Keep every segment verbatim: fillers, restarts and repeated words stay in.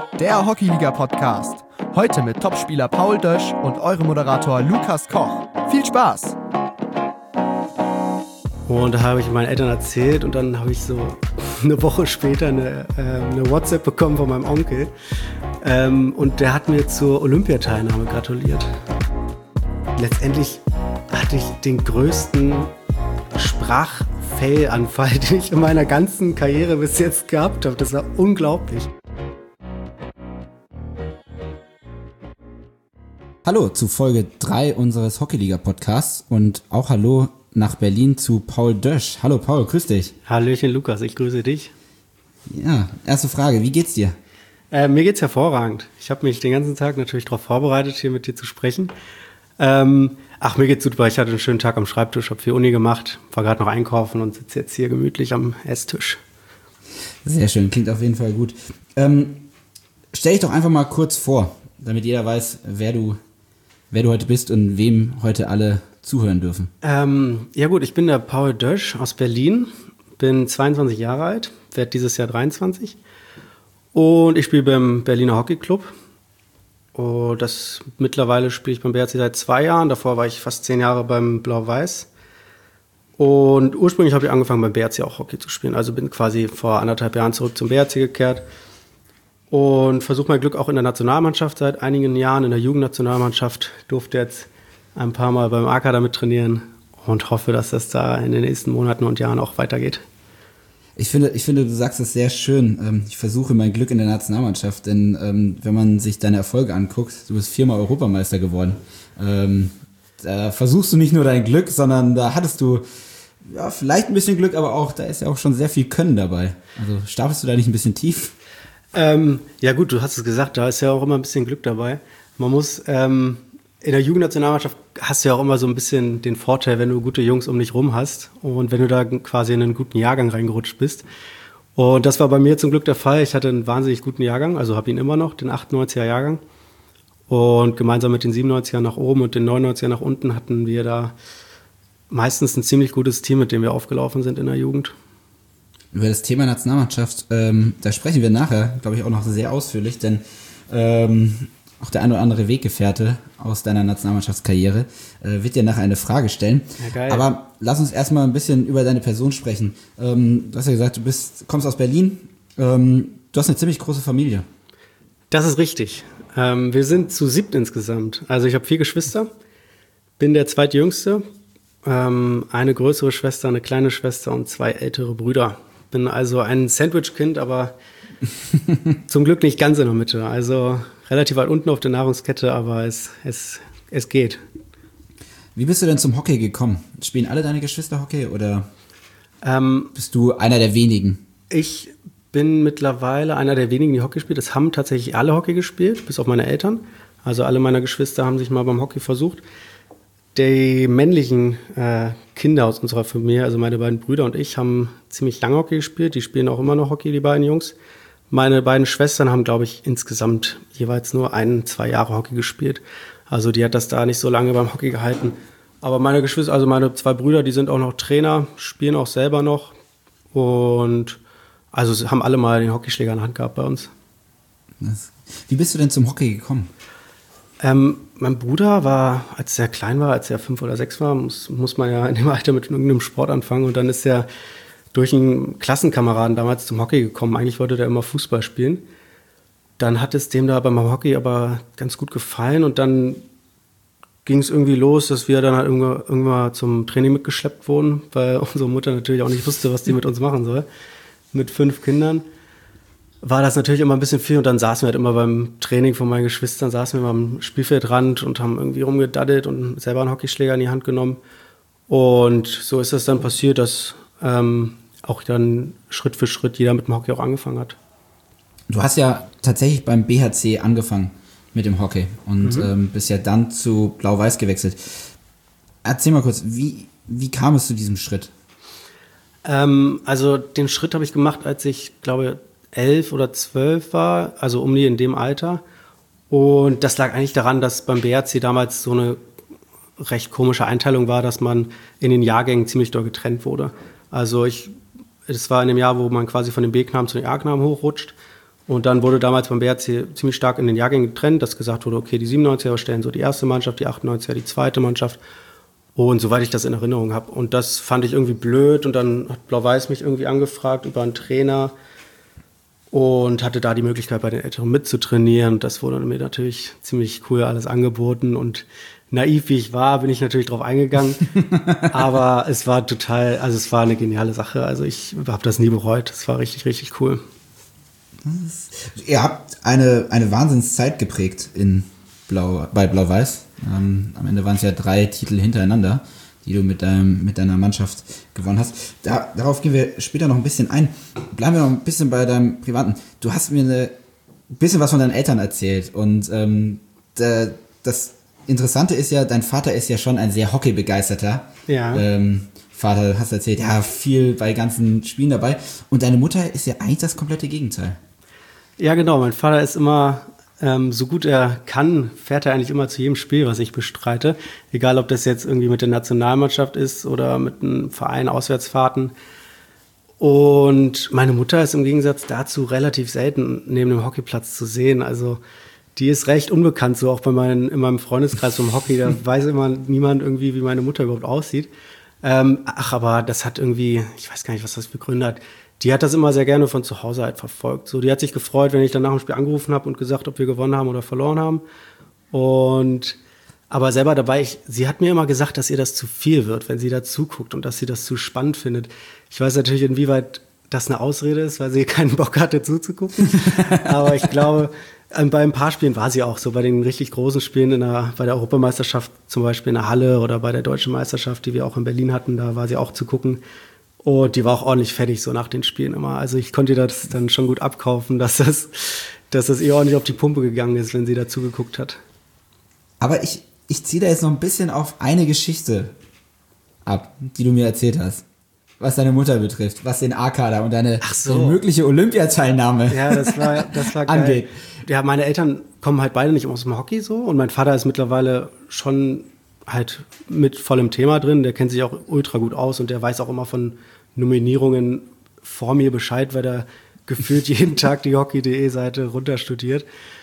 Der Hockeyliga-Podcast. Heute mit Topspieler Paul Dösch und eurem Moderator Lukas Koch. Viel Spaß! Und da habe ich meinen Eltern erzählt und dann habe ich so eine Woche später eine, äh, eine WhatsApp bekommen von meinem Onkel. Ähm, und der hat mir zur Olympiateilnahme gratuliert. Letztendlich hatte ich den größten Sprachfehlanfall, den ich in meiner ganzen Karriere bis jetzt gehabt habe. Das war unglaublich. Hallo zu Folge drei unseres Hockeyliga-Podcasts und auch hallo nach Berlin zu Paul Dösch. Hallo Paul, grüß dich. Hallöchen Lukas, ich grüße dich. Ja, erste Frage, wie geht's dir? Äh, mir geht's hervorragend. Ich habe mich den ganzen Tag natürlich darauf vorbereitet, hier mit dir zu sprechen. Ähm, ach, mir geht's super. Ich hatte einen schönen Tag am Schreibtisch, habe viel Uni gemacht, war gerade noch einkaufen und sitze jetzt hier gemütlich am Esstisch. Sehr schön, klingt auf jeden Fall gut. Ähm, stell dich doch einfach mal kurz vor, damit jeder weiß, wer du, wer du heute bist und wem heute alle zuhören dürfen. Ähm, ja gut, ich bin der Paul Dösch aus Berlin, bin zweiundzwanzig Jahre alt, werde dieses Jahr dreiundzwanzig und ich spiele beim Berliner Hockey Club. Und das mittlerweile spiele ich beim B R C seit zwei Jahren, davor war ich fast zehn Jahre beim Blau-Weiß. Und ursprünglich habe ich angefangen beim B R C auch Hockey zu spielen, also bin quasi vor anderthalb Jahren zurück zum B R C gekehrt und versuche mein Glück auch in der Nationalmannschaft seit einigen Jahren, in der Jugendnationalmannschaft, durfte jetzt ein paar Mal beim A K mit trainieren und hoffe, dass das da in den nächsten Monaten und Jahren auch weitergeht. Ich finde, ich finde, du sagst es sehr schön. Ich versuche mein Glück in der Nationalmannschaft, denn ähm, wenn man sich deine Erfolge anguckt, du bist viermal Europameister geworden. Ähm, da versuchst du nicht nur dein Glück, sondern da hattest du ja vielleicht ein bisschen Glück, aber auch da ist ja auch schon sehr viel Können dabei. Also stapelst du da nicht ein bisschen tief? Ähm, ja gut, du hast es gesagt, da ist ja auch immer ein bisschen Glück dabei. Man muss ähm, in der Jugendnationalmannschaft hast du ja auch immer so ein bisschen den Vorteil, wenn du gute Jungs um dich rum hast und wenn du da quasi in einen guten Jahrgang reingerutscht bist. Und das war bei mir zum Glück der Fall. Ich hatte einen wahnsinnig guten Jahrgang, also habe ihn immer noch, den achtundneunziger Jahrgang. Und gemeinsam mit den siebenundneunzigern nach oben und den neunundneunzigern nach unten hatten wir da meistens ein ziemlich gutes Team, mit dem wir aufgelaufen sind in der Jugend. Über das Thema Nationalmannschaft, ähm, da sprechen wir nachher, glaube ich, auch noch sehr ausführlich, denn ähm, auch der ein oder andere Weggefährte aus deiner Nationalmannschaftskarriere äh, wird dir nachher eine Frage stellen. Ja, geil. Aber lass uns erstmal ein bisschen über deine Person sprechen. Ähm, du hast ja gesagt, du bist, kommst aus Berlin. Ähm, du hast eine ziemlich große Familie. Das ist richtig. Ähm, wir sind zu siebt insgesamt. Also ich habe vier Geschwister, bin der zweitjüngste, ähm, eine größere Schwester, eine kleine Schwester und zwei ältere Brüder. Bin also ein Sandwich-Kind, aber zum Glück nicht ganz in der Mitte. Also relativ weit unten auf der Nahrungskette, aber es, es, es geht. Wie bist du denn zum Hockey gekommen? Spielen alle deine Geschwister Hockey oder Ähm, bist du einer der wenigen? ich bin mittlerweile einer der wenigen, die Hockey spielt. Es haben tatsächlich alle Hockey gespielt, bis auf meine Eltern. Also alle meine Geschwister haben sich mal beim Hockey versucht. Die männlichen äh, Kinder aus unserer Familie, also meine beiden Brüder und ich, haben ziemlich lange Hockey gespielt. Die spielen auch immer noch Hockey, die beiden Jungs. Meine beiden Schwestern haben, glaube ich, insgesamt jeweils nur ein, zwei Jahre Hockey gespielt. Also die hat das da nicht so lange beim Hockey gehalten. Aber meine Geschwister, also meine zwei Brüder, die sind auch noch Trainer, spielen auch selber noch. Und also haben alle mal den Hockeyschläger in der Hand gehabt bei uns. Das, wie bist du denn zum Hockey gekommen? Ähm, mein Bruder war, als er klein war, als er fünf oder sechs war, muss, muss man ja in dem Alter mit irgendeinem Sport anfangen. Und dann ist er durch einen Klassenkameraden damals zum Hockey gekommen. Eigentlich wollte der immer Fußball spielen. Dann hat es dem da beim Hockey aber ganz gut gefallen. Und dann ging es irgendwie los, dass wir dann halt irgendwann mal zum Training mitgeschleppt wurden, weil unsere Mutter natürlich auch nicht wusste, was die mit uns machen soll. Mit fünf Kindern war das natürlich immer ein bisschen viel und dann saßen wir halt immer beim Training von meinen Geschwistern, saßen wir am Spielfeldrand und haben irgendwie rumgedaddelt und selber einen Hockeyschläger in die Hand genommen. Und so ist das dann passiert, dass ähm, auch dann Schritt für Schritt jeder mit dem Hockey auch angefangen hat. Du hast ja tatsächlich beim B H C angefangen mit dem Hockey und mhm. ähm, bist ja dann zu Blau-Weiß gewechselt. Erzähl mal kurz, wie, wie kam es zu diesem Schritt? Ähm, also den Schritt habe ich gemacht, als ich, glaube elf oder zwölf war, also um die in dem Alter. Und das lag eigentlich daran, dass beim B R C damals so eine recht komische Einteilung war, dass man in den Jahrgängen ziemlich doll getrennt wurde. Also ich, es war in dem Jahr, wo man quasi von den B-Knaben zu den A-Knaben hochrutscht. Und dann wurde damals beim B H C ziemlich stark in den Jahrgängen getrennt, dass gesagt wurde, okay, die siebenundneunziger stellen so die erste Mannschaft, die achtundneunziger die zweite Mannschaft. Und soweit ich das in Erinnerung habe. Und das fand ich irgendwie blöd. Und dann hat Blau-Weiß mich irgendwie angefragt über einen Trainer und hatte da die Möglichkeit, bei den Älteren mitzutrainieren. Und das wurde mir natürlich ziemlich cool alles angeboten. Und naiv wie ich war, bin ich natürlich drauf eingegangen. Aber es war total, also es war eine geniale Sache. Also ich habe das nie bereut. Es war richtig, richtig cool. Ihr habt eine, eine Wahnsinnszeit geprägt in Blau, bei Blau-Weiß. Ähm, am Ende waren es ja drei Titel hintereinander, die du mit, deinem, mit deiner Mannschaft gewonnen hast. Da, darauf gehen wir später noch ein bisschen ein. Bleiben wir noch ein bisschen bei deinem Privaten. Du hast mir eine, ein bisschen was von deinen Eltern erzählt. Und ähm, da, das Interessante ist ja, dein Vater ist ja schon ein sehr hockeybegeisterter Ja. ähm, Vater. Hast erzählt, ja, viel bei ganzen Spielen dabei. Und deine Mutter ist ja eigentlich das komplette Gegenteil. Ja, genau. Mein Vater ist immer, ähm, so gut er kann, fährt er eigentlich immer zu jedem Spiel, was ich bestreite. Egal, ob das jetzt irgendwie mit der Nationalmannschaft ist oder mit einem Verein, Auswärtsfahrten. Und meine Mutter ist im Gegensatz dazu relativ selten neben dem Hockeyplatz zu sehen. Also die ist recht unbekannt, so auch bei meinen, in meinem Freundeskreis vom Hockey. Da weiß immer niemand irgendwie, wie meine Mutter überhaupt aussieht. Ähm, ach, aber das hat irgendwie, ich weiß gar nicht, was das für Gründe hat. Die hat das immer sehr gerne von zu Hause halt verfolgt. So, die hat sich gefreut, wenn ich dann nach dem Spiel angerufen habe und gesagt, ob wir gewonnen haben oder verloren haben. Und aber selber dabei, ich, sie hat mir immer gesagt, dass ihr das zu viel wird, wenn sie da zuguckt und dass sie das zu spannend findet. Ich weiß natürlich, inwieweit das eine Ausrede ist, weil sie keinen Bock hatte zuzugucken. Aber ich glaube, bei ein paar Spielen war sie auch so. Bei den richtig großen Spielen in der, bei der Europameisterschaft zum Beispiel in der Halle oder bei der Deutschen Meisterschaft, die wir auch in Berlin hatten, da war sie auch zu gucken. Und die war auch ordentlich fertig so nach den Spielen immer. Also ich konnte ihr das dann schon gut abkaufen, dass das, dass das ihr ordentlich auf die Pumpe gegangen ist, wenn sie dazu geguckt hat. Aber ich, ich ziehe da jetzt noch ein bisschen auf eine Geschichte ab, die du mir erzählt hast. Was deine Mutter betrifft, was den A-Kader und deine, Ach so. deine mögliche Olympiateilnahme Ja, das war, das war geil. angeht. Ja, meine Eltern kommen halt beide nicht aus dem Hockey so. Und mein Vater ist mittlerweile schon halt mit vollem Thema drin. Der kennt sich auch ultra gut aus und der weiß auch immer von Nominierungen vor mir Bescheid, weil er gefühlt jeden Tag die hockey punkt de Seite runterstudiert.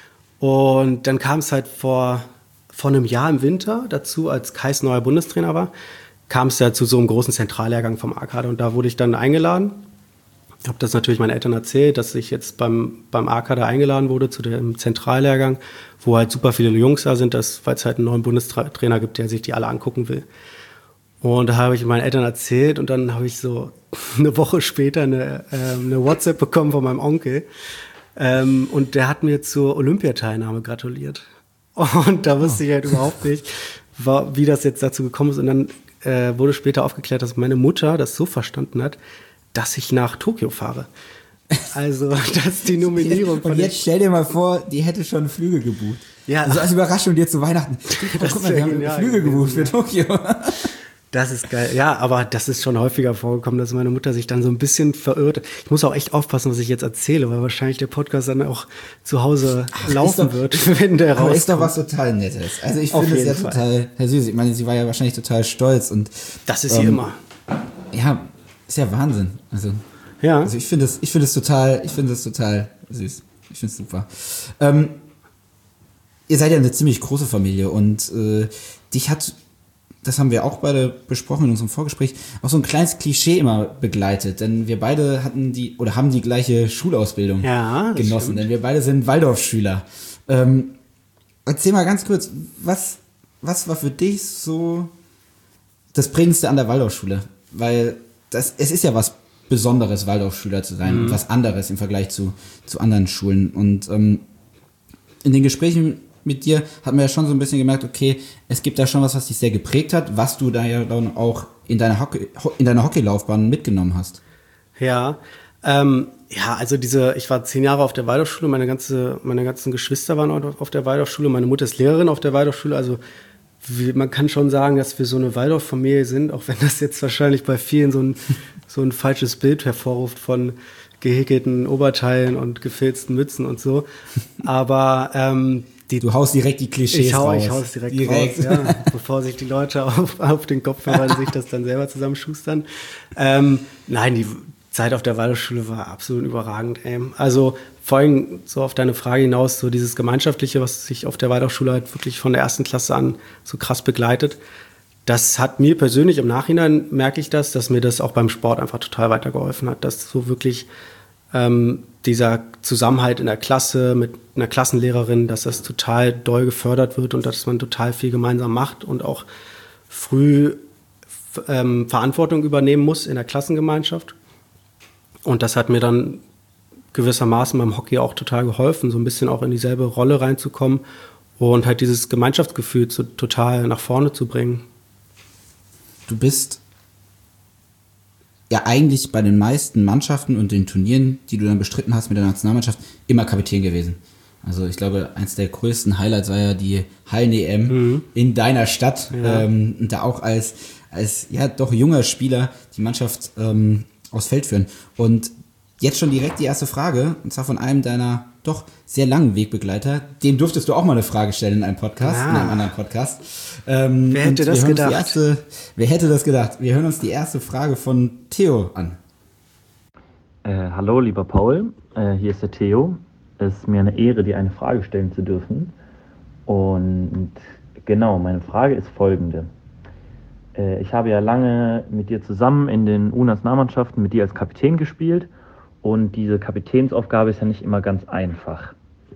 Und dann kam es halt vor, vor einem Jahr im Winter dazu, als Kais neuer Bundestrainer war, kam es ja zu so einem großen Zentrallehrgang vom A-Kader und da wurde ich dann eingeladen. Ich habe das natürlich meinen Eltern erzählt, dass ich jetzt beim, beim A-Kader eingeladen wurde zu dem Zentrallehrgang, wo halt super viele Jungs da sind, weil es halt einen neuen Bundestrainer gibt, der sich die alle angucken will. Und da habe ich meinen Eltern erzählt und dann habe ich so eine Woche später eine, äh, eine WhatsApp bekommen von meinem Onkel. Ähm, und der hat mir zur Olympiateilnahme gratuliert. Und da wusste ich halt überhaupt nicht, war, wie das jetzt dazu gekommen ist. Und dann äh, wurde später aufgeklärt, dass meine Mutter das so verstanden hat, dass ich nach Tokio fahre. Also, das ist die Nominierung. Und jetzt stell dir mal vor, die hätte schon Flüge gebucht. Ja. Also als Überraschung dir zu Weihnachten. Oh, guck mal, wir haben Flüge gebucht für Tokio. Das ist geil. Ja, aber das ist schon häufiger vorgekommen, dass meine Mutter sich dann so ein bisschen verirrt. Ich muss auch echt aufpassen, was ich jetzt erzähle, weil wahrscheinlich der Podcast dann auch zu Hause Ach, laufen doch, wird, wenn der rauskommt. Aber ist doch was total Nettes. Also ich finde es ja Fall. total, Herr Süß, ich meine, sie war ja wahrscheinlich total stolz und das ist sie ähm, immer. Ja, ist ja Wahnsinn. Also, ja. also ich finde es, ich finde es total, ich finde es total süß. Ich finde es super. Ähm, ihr seid ja eine ziemlich große Familie und äh, dich hat, das haben wir auch beide besprochen in unserem Vorgespräch, auch so ein kleines Klischee immer begleitet, denn wir beide hatten die oder haben die gleiche Schulausbildung ja, genossen, stimmt. denn wir beide sind Waldorfschüler. Ähm, erzähl mal ganz kurz, was, was war für dich so das Prägendste an der Waldorfschule? Weil das, es ist ja was Besonderes, Waldorfschüler zu sein, mhm. was anderes im Vergleich zu, zu anderen Schulen. Und ähm, in den Gesprächen mit dir hat man ja schon so ein bisschen gemerkt, okay, es gibt da schon was, was dich sehr geprägt hat, was du da ja dann auch in deiner Hockey, in deiner Hockeylaufbahn mitgenommen hast. Ja, ähm, ja, also diese, ich war zehn Jahre auf der Waldorfschule, meine ganze, meine ganzen Geschwister waren auf der Waldorfschule, meine Mutter ist Lehrerin auf der Waldorfschule, also man kann schon sagen, dass wir so eine Waldorf-Familie sind, auch wenn das jetzt wahrscheinlich bei vielen so ein, so ein falsches Bild hervorruft von gehäkelten Oberteilen und gefilzten Mützen und so. Aber ähm, die, du haust direkt die Klischees ich hau, raus. Ich hau es direkt, direkt. raus, ja, bevor sich die Leute auf, auf den Kopf hören, sich das dann selber zusammenschustern. Ähm, nein, die, Zeit auf der Waldorfschule war absolut überragend. Ey. Also vor allem so auf deine Frage hinaus, so dieses Gemeinschaftliche, was sich auf der Waldorfschule halt wirklich von der ersten Klasse an so krass begleitet. Das hat mir persönlich im Nachhinein, merke ich das, dass mir das auch beim Sport einfach total weitergeholfen hat, dass so wirklich ähm, dieser Zusammenhalt in der Klasse mit einer Klassenlehrerin, dass das total doll gefördert wird und dass man total viel gemeinsam macht und auch früh ähm, Verantwortung übernehmen muss in der Klassengemeinschaft. Und das hat mir dann gewissermaßen beim Hockey auch total geholfen, so ein bisschen auch in dieselbe Rolle reinzukommen und halt dieses Gemeinschaftsgefühl so total nach vorne zu bringen. Du bist ja eigentlich bei den meisten Mannschaften und den Turnieren, die du dann bestritten hast mit der Nationalmannschaft, immer Kapitän gewesen. Also ich glaube, eins der größten Highlights war ja die Hallen-E M mhm. in deiner Stadt. Ja. Ähm, und da auch als, als ja doch junger Spieler die Mannschaft ähm, aufs Feld führen. Und jetzt schon direkt die erste Frage, und zwar von einem deiner doch sehr langen Wegbegleiter. Dem durftest du auch mal eine Frage stellen in einem Podcast, ja. in einem anderen Podcast. Ähm, wer hätte das gedacht? Erste, wer hätte das gedacht? Wir hören uns die erste Frage von Theo an. Äh, hallo, lieber Paul. Äh, hier ist der Theo. Es ist mir eine Ehre, dir eine Frage stellen zu dürfen. Und genau, meine Frage ist folgende. Äh, ich habe ja lange mit dir zusammen in den U-Nationalmannschaften mit dir als Kapitän gespielt. Und diese Kapitänsaufgabe ist ja nicht immer ganz einfach.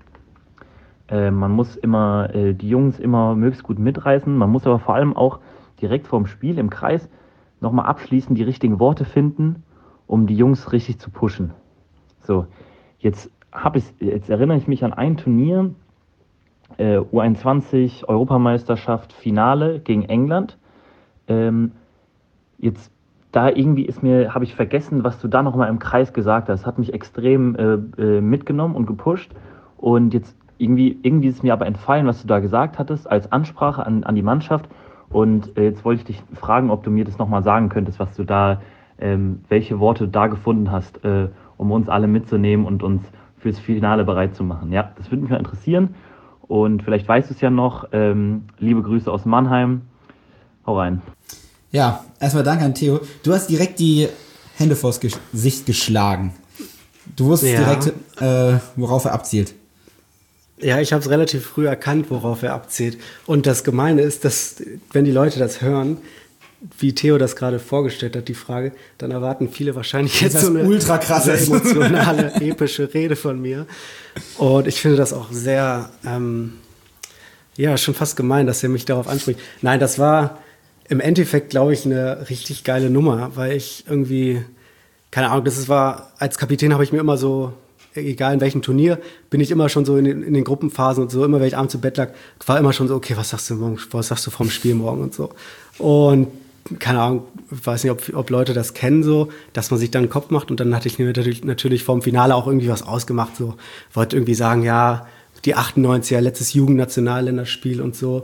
Äh, man muss immer äh, die Jungs immer möglichst gut mitreißen. Man muss aber vor allem auch direkt vorm Spiel im Kreis nochmal abschließend die richtigen Worte finden, um die Jungs richtig zu pushen. So, jetzt, hab ich, jetzt erinnere ich mich an ein Turnier, äh, U einundzwanzig, Europameisterschaft, Finale gegen England. Ähm, jetzt Da irgendwie ist mir, habe ich vergessen, was du da nochmal im Kreis gesagt hast. Das hat mich extrem äh, äh, mitgenommen und gepusht. Und jetzt irgendwie, irgendwie ist es mir aber entfallen, was du da gesagt hattest, als Ansprache an, an die Mannschaft. Und äh, jetzt wollte ich dich fragen, ob du mir das nochmal sagen könntest, was du da, ähm, welche Worte du da gefunden hast, äh, um uns alle mitzunehmen und uns fürs Finale bereit zu machen. Ja, das würde mich mal interessieren. Und vielleicht weißt du es ja noch. Ähm, liebe Grüße aus Mannheim. Hau rein. Ja, erstmal danke an Theo. Du hast direkt die Hände vors Gesicht geschlagen. Du wusstest ja. direkt, äh, worauf er abzielt. Ja, ich habe es relativ früh erkannt, worauf er abzielt. Und das Gemeine ist, dass, wenn die Leute das hören, wie Theo das gerade vorgestellt hat, die Frage, dann erwarten viele wahrscheinlich jetzt so eine ultra krasse, emotionale, epische Rede von mir. Und ich finde das auch sehr, ähm, ja, schon fast gemein, dass er mich darauf anspricht. Nein, das war im Endeffekt, glaube ich, eine richtig geile Nummer, weil ich irgendwie, keine Ahnung, das war, als Kapitän habe ich mir immer so, egal in welchem Turnier, bin ich immer schon so in den, in den Gruppenphasen und so, immer wenn ich abends im Bett lag, war immer schon so, okay, was sagst du morgen, was sagst du vom Spiel morgen und so. Und keine Ahnung, ich weiß nicht, ob, ob Leute das kennen so, dass man sich dann einen Kopf macht und dann hatte ich mir natürlich, natürlich vorm Finale auch irgendwie was ausgemacht, so, wollte irgendwie sagen, ja, die achtundneunziger, letztes Jugendnationalländerspiel und so.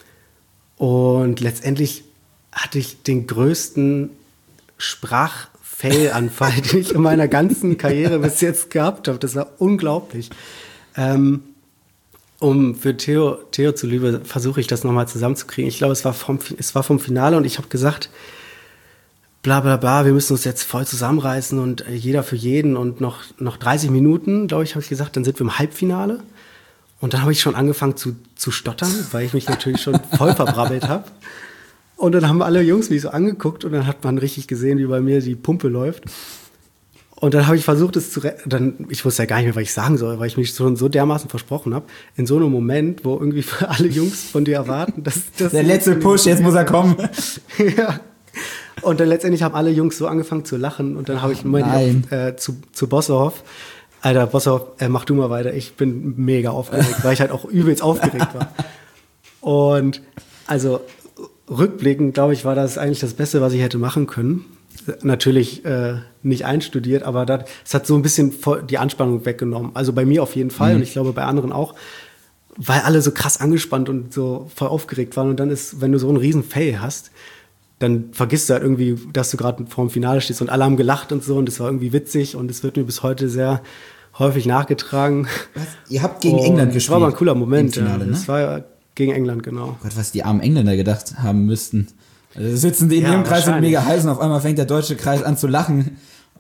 Und letztendlich hatte ich den größten Sprachfailanfall, den ich in meiner ganzen Karriere bis jetzt gehabt habe. Das war unglaublich. Ähm, um für Theo, Theo zuliebe versuche ich das nochmal zusammenzukriegen. Ich glaube, es war vom, es war vom Finale und ich habe gesagt, bla bla bla, wir müssen uns jetzt voll zusammenreißen und jeder für jeden und noch, noch dreißig Minuten, glaube ich, habe ich gesagt, dann sind wir im Halbfinale. Und dann habe ich schon angefangen zu, zu stottern, weil ich mich natürlich schon voll verbrabbelt habe. Und dann haben alle Jungs mich so angeguckt und dann hat man richtig gesehen, wie bei mir die Pumpe läuft. Und dann habe ich versucht, es zu retten. Dann, ich wusste ja gar nicht mehr, was ich sagen soll, weil ich mich schon so dermaßen versprochen habe. In so einem Moment, wo irgendwie für alle Jungs von dir erwarten, dass das der letzte Push, jetzt muss er kommen. Ja. Und dann letztendlich haben alle Jungs so angefangen zu lachen. Und dann habe ich mein, äh, zu, zu Bosserhoff, Alter, Bosserhoff, äh, mach du mal weiter. Ich bin mega aufgeregt, weil ich halt auch übelst aufgeregt war. Und also rückblickend, glaube ich, war das eigentlich das Beste, was ich hätte machen können. Natürlich äh, nicht einstudiert, aber das, das hat so ein bisschen voll die Anspannung weggenommen. Also bei mir auf jeden Fall mhm. und ich glaube bei anderen auch, weil alle so krass angespannt und so voll aufgeregt waren. Und dann ist, wenn du so einen riesen Fail hast, dann vergisst du halt irgendwie, dass du gerade vor dem Finale stehst und alle haben gelacht und so und das war irgendwie witzig und es wird mir bis heute sehr häufig nachgetragen. Was? Ihr habt gegen und England gespielt? Das war aber ein cooler Moment. Finale, ja. ne? Das war gegen England, genau. Gott, was die armen Engländer gedacht haben müssten. Also sitzen die in ja, ihrem Kreis und mega heiß und auf einmal fängt der deutsche Kreis an zu lachen.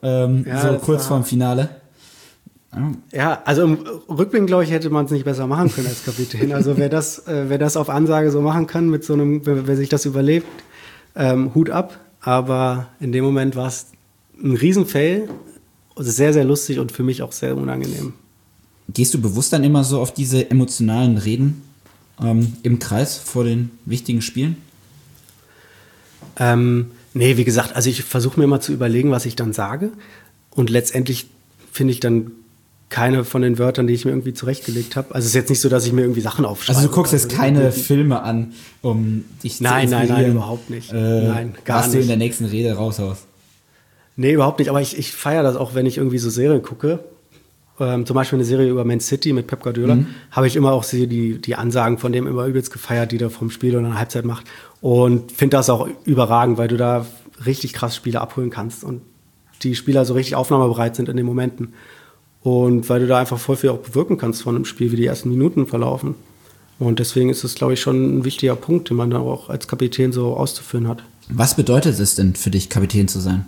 ähm, Ja, so das kurz war- vorm Finale. Ja, also im Rückblick, glaube ich, hätte man es nicht besser machen können als Kapitän. Also wer das, äh, wer das auf Ansage so machen kann, mit so einem, wer, wer sich das überlebt, ähm, Hut ab. Aber in dem Moment war es ein Riesenfail, also sehr, sehr lustig und für mich auch sehr unangenehm. Gehst du bewusst dann immer so auf diese emotionalen Reden ähm, im Kreis vor den wichtigen Spielen? Ähm, nee, wie gesagt, also ich versuche mir immer zu überlegen, was ich dann sage. Und letztendlich finde ich dann keine von den Wörtern, die ich mir irgendwie zurechtgelegt habe. Also es ist jetzt nicht so, dass ich mir irgendwie Sachen aufschreibe. Also du guckst oder jetzt so. keine Filme an, um dich Nein, zu nein, inspirieren. nein, überhaupt nicht. Äh, Nein, gar was du in nicht. der nächsten Rede raushaust. Nee, überhaupt nicht. Aber ich, ich feiere das auch, wenn ich irgendwie so Serien gucke. Ähm, zum Beispiel eine Serie über Man City mit Pep Guardiola. Mhm. Habe ich immer auch die, die, die Ansagen von dem immer übelst gefeiert, die der vom Spiel oder in der Halbzeit macht. Und finde das auch überragend, weil du da richtig krass Spiele abholen kannst. Und die Spieler so richtig aufnahmebereit sind in den Momenten. Und weil du da einfach voll viel auch bewirken kannst von einem Spiel, wie die ersten Minuten verlaufen. Und deswegen ist es, glaube ich, schon ein wichtiger Punkt, den man da auch als Kapitän so auszuführen hat. Was bedeutet es denn für dich, Kapitän zu sein?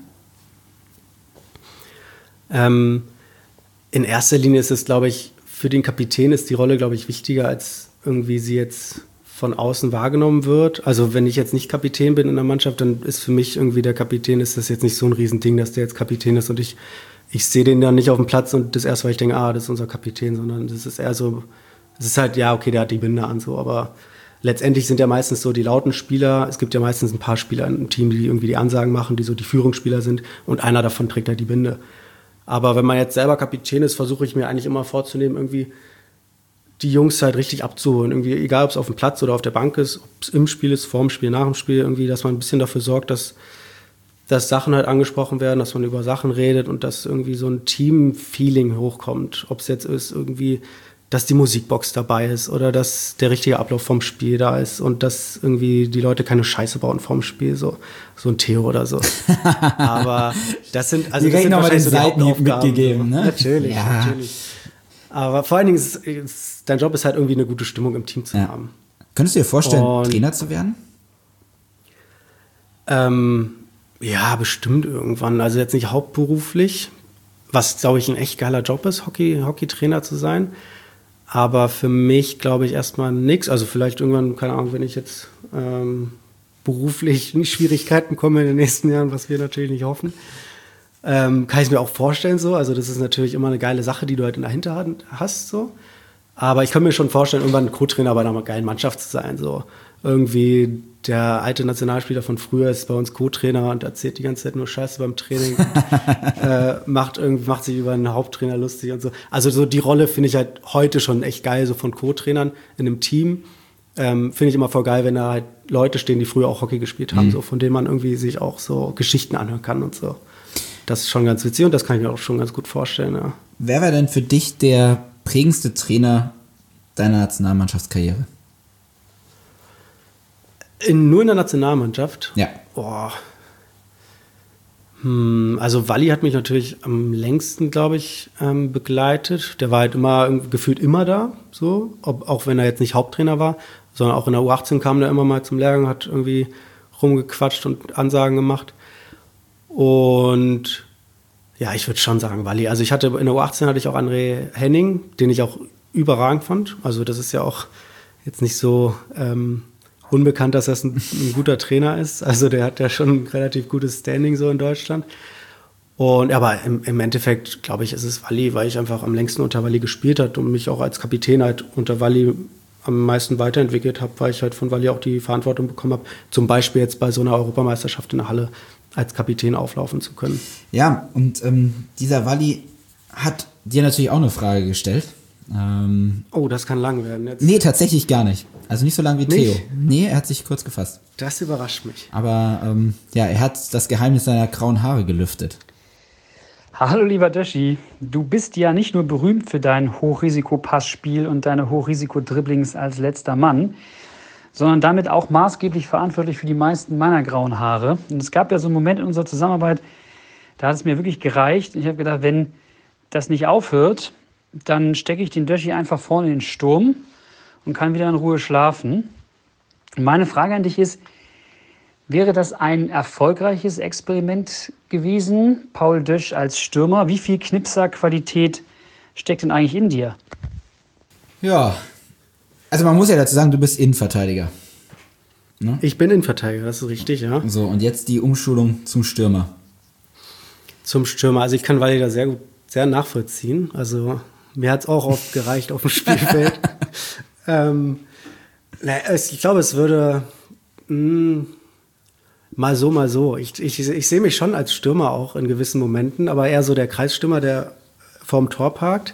Ähm, in erster Linie ist es, glaube ich, für den Kapitän ist die Rolle, glaube ich, wichtiger, als irgendwie sie jetzt von außen wahrgenommen wird. Also wenn ich jetzt nicht Kapitän bin in der Mannschaft, dann ist für mich irgendwie der Kapitän, ist das jetzt nicht so ein Riesending, dass der jetzt Kapitän ist und ich ich sehe den dann nicht auf dem Platz und das erste, weil ich denke, ah, das ist unser Kapitän, sondern das ist eher so, es ist halt, ja, okay, der hat die Binde an, so, aber letztendlich sind ja meistens so die lauten Spieler, es gibt ja meistens ein paar Spieler im Team, die irgendwie die Ansagen machen, die so die Führungsspieler sind und einer davon trägt halt die Binde. Aber wenn man jetzt selber Kapitän ist, versuche ich mir eigentlich immer vorzunehmen, irgendwie die Jungs halt richtig abzuholen, irgendwie, egal ob es auf dem Platz oder auf der Bank ist, ob es im Spiel ist, vor dem Spiel, nach dem Spiel, irgendwie, dass man ein bisschen dafür sorgt, dass dass Sachen halt angesprochen werden, dass man über Sachen redet und dass irgendwie so ein Team-Feeling hochkommt. Ob es jetzt ist irgendwie, dass die Musikbox dabei ist oder dass der richtige Ablauf vom Spiel da ist und dass irgendwie die Leute keine Scheiße bauen vorm Spiel, so, so ein Theo oder so. Aber das sind, also das sind noch mal den wahrscheinlich so die Seitenhieb Hauptaufgaben. mitgegeben, ne? Natürlich, Ja. natürlich. Aber vor allen Dingen ist, ist, dein Job ist halt irgendwie eine gute Stimmung im Team zu Ja. haben. Könntest du dir vorstellen, Und- Trainer zu werden? Ähm, ja, bestimmt irgendwann. Also jetzt nicht hauptberuflich, was, glaube ich, ein echt geiler Job ist, Hockey, Hockeytrainer zu sein. Aber für mich, glaube ich, erstmal nichts. Also vielleicht irgendwann, keine Ahnung, wenn ich jetzt ähm, beruflich in Schwierigkeiten komme in den nächsten Jahren, was wir natürlich nicht hoffen, ähm, kann ich mir auch vorstellen so. Also das ist natürlich immer eine geile Sache, die du halt in der Hinterhand hast so. Aber ich kann mir schon vorstellen, irgendwann Co-Trainer bei einer geilen Mannschaft zu sein. So irgendwie der alte Nationalspieler von früher ist bei uns Co-Trainer und erzählt die ganze Zeit nur Scheiße beim Training. und, äh, macht irgendwie macht sich über einen Haupttrainer lustig und so. Also so die Rolle finde ich halt heute schon echt geil, so von Co-Trainern in einem Team. Ähm, finde ich immer voll geil, wenn da halt Leute stehen, die früher auch Hockey gespielt haben, Mhm. so von denen man irgendwie sich auch so Geschichten anhören kann und so. Das ist schon ganz witzig und das kann ich mir auch schon ganz gut vorstellen, ja. Wer war denn für dich der prägendste Trainer deiner Nationalmannschaftskarriere? In, nur in der Nationalmannschaft? Ja. Boah. Hm, also Walli hat mich natürlich am längsten, glaube ich, ähm, begleitet. Der war halt immer, irgendwie gefühlt immer da, so. Ob, auch wenn er jetzt nicht Haupttrainer war, sondern auch in der U achtzehn kam der immer mal zum Lehrgang, hat irgendwie rumgequatscht und Ansagen gemacht. Und ja, ich würde schon sagen Walli. Also ich hatte in der U achtzehn hatte ich auch André Henning, den ich auch überragend fand. Also das ist ja auch jetzt nicht so ähm, unbekannt, dass das ein, ein guter Trainer ist. Also der hat ja schon ein relativ gutes Standing so in Deutschland. Und aber im, im Endeffekt, glaube ich, ist es Walli, weil ich einfach am längsten unter Walli gespielt habe und mich auch als Kapitän halt unter Walli am meisten weiterentwickelt habe, weil ich halt von Walli auch die Verantwortung bekommen habe, zum Beispiel jetzt bei so einer Europameisterschaft in der Halle als Kapitän auflaufen zu können. Ja, und ähm, dieser Walli hat dir natürlich auch eine Frage gestellt. Ähm, Oh, das kann lang werden jetzt. nee, tatsächlich gar nicht. Also nicht so lang wie Nicht? Theo. Nee, er hat sich kurz gefasst. Das überrascht mich. Aber ähm, ja, er hat das Geheimnis seiner grauen Haare gelüftet. Hallo lieber Döschi, du bist ja nicht nur berühmt für dein Hochrisiko-Passspiel und deine Hochrisiko-Dribblings als letzter Mann, sondern damit auch maßgeblich verantwortlich für die meisten meiner grauen Haare. Und es gab ja so einen Moment in unserer Zusammenarbeit, da hat es mir wirklich gereicht. Ich habe gedacht, wenn das nicht aufhört, dann stecke ich den Döschi einfach vorne in den Sturm und kann wieder in Ruhe schlafen. Und meine Frage an dich ist, Wäre das ein erfolgreiches Experiment gewesen, Paul Dösch als Stürmer? Wie viel Knipser-Qualität steckt denn eigentlich in dir? Ja, also man muss ja dazu sagen, du bist Innenverteidiger. Ne? Ich bin Innenverteidiger, das ist richtig, ja. So, und jetzt die Umschulung zum Stürmer. Zum Stürmer. Also ich kann Wally da sehr gut, sehr nachvollziehen. Also mir hat es auch oft gereicht auf dem Spielfeld. ähm, na, ich glaube, es würde mh, mal so, mal so. Ich, ich, ich sehe mich schon als Stürmer auch in gewissen Momenten, aber eher so der Kreisstürmer, der vorm Tor parkt.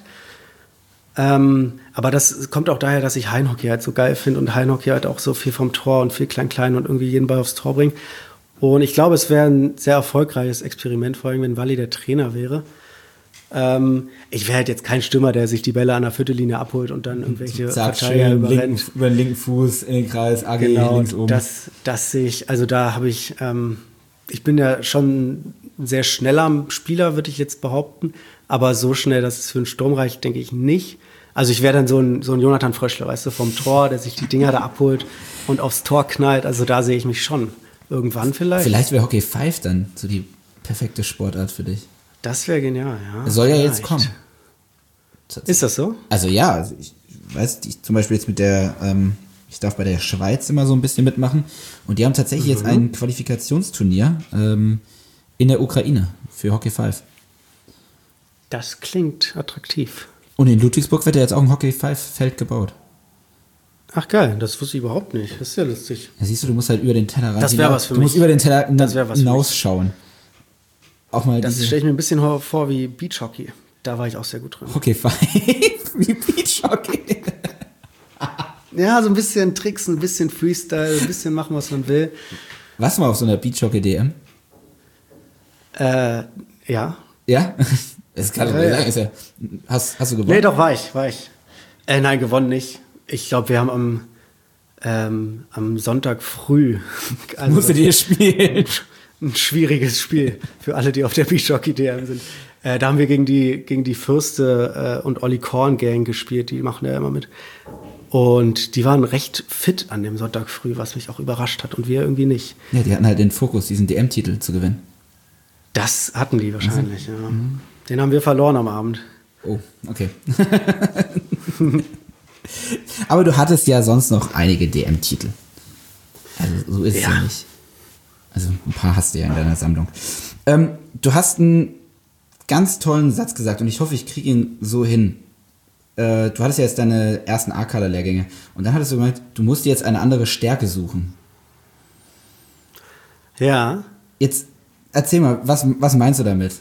Ähm, aber das kommt auch daher, dass ich Hallenhockey halt so geil finde und Hallenhockey halt auch so viel vom Tor und viel klein-klein und irgendwie jeden Ball aufs Tor bringt. Und ich glaube, es wäre ein sehr erfolgreiches Experiment, vor allem wenn Wally der Trainer wäre. Ähm, ich wäre halt jetzt kein Stürmer, der sich die Bälle an der Viertellinie abholt und dann irgendwelche Zack, Verteidiger schön, überrennt. linken, über den linken Fuß in den Kreis, A G Genau, links oben. das, das sehe ich, also da habe ich, ähm, ich bin ja schon ein sehr schneller Spieler, würde ich jetzt behaupten, aber so schnell, dass es für einen Sturm reicht, denke ich nicht. Also ich wäre dann so ein, so ein Jonathan Fröschler, weißt du, vom Tor, der sich die Dinger da abholt und aufs Tor knallt, also da sehe ich mich schon. Irgendwann vielleicht. Vielleicht wäre Hockey Five dann so die perfekte Sportart für dich. Das wäre genial, ja. Es soll ja vielleicht. jetzt kommen. Ist das so? Also ja, also ich weiß, ich, zum Beispiel jetzt mit der, ähm, ich darf bei der Schweiz immer so ein bisschen mitmachen und die haben tatsächlich mhm. jetzt ein Qualifikationsturnier ähm, in der Ukraine für Hockey Five. Das klingt attraktiv. Und in Ludwigsburg wird ja jetzt auch ein Hockey Five Feld gebaut. Ach geil, das wusste ich überhaupt nicht. Das ist ja lustig. Ja, siehst du, du musst halt über den Teller Das wäre was für du mich. musst über den Teller Das wär was für hinausschauen. Auch mal Das diese stelle ich mir ein bisschen vor wie Beachhockey. Da war ich auch sehr gut drin. Hockey Five wie Beachhockey. Ja, so ein bisschen Tricks, ein bisschen Freestyle, ein bisschen machen, was man will. Warst du mal auf so einer Beachhockey-D M? Äh, ja. Ja? Das kann ich Ja, nicht ja. sagen. Ist ja, hast, hast du gewonnen? Nee, doch, war ich, war ich. Äh, nein, gewonnen nicht. Ich glaube, wir haben am, ähm, am Sonntag früh also Musstet ihr spielen? ein schwieriges Spiel für alle, die auf der Beachhockey-D M sind. Äh, da haben wir gegen die, gegen die Fürste äh, und Olli Korn Gang gespielt, die machen ja immer mit. Und die waren recht fit an dem Sonntag früh, was mich auch überrascht hat und wir irgendwie nicht. Ja, die hatten halt den Fokus, diesen D M-Titel zu gewinnen. Das hatten die wahrscheinlich, ja. Den haben wir verloren am Abend. Oh, okay. Aber du hattest ja sonst noch einige D M-Titel. Also so ist es ja. ja nicht. Also ein paar hast du ja in deiner Sammlung. Ähm, du hast einen ganz tollen Satz gesagt und ich hoffe, ich kriege ihn so hin. Äh, du hattest ja jetzt deine ersten A-Kader-Lehrgänge und dann hattest du gemeint, du musst dir jetzt eine andere Stärke suchen. Ja. Jetzt erzähl mal, was, was meinst du damit?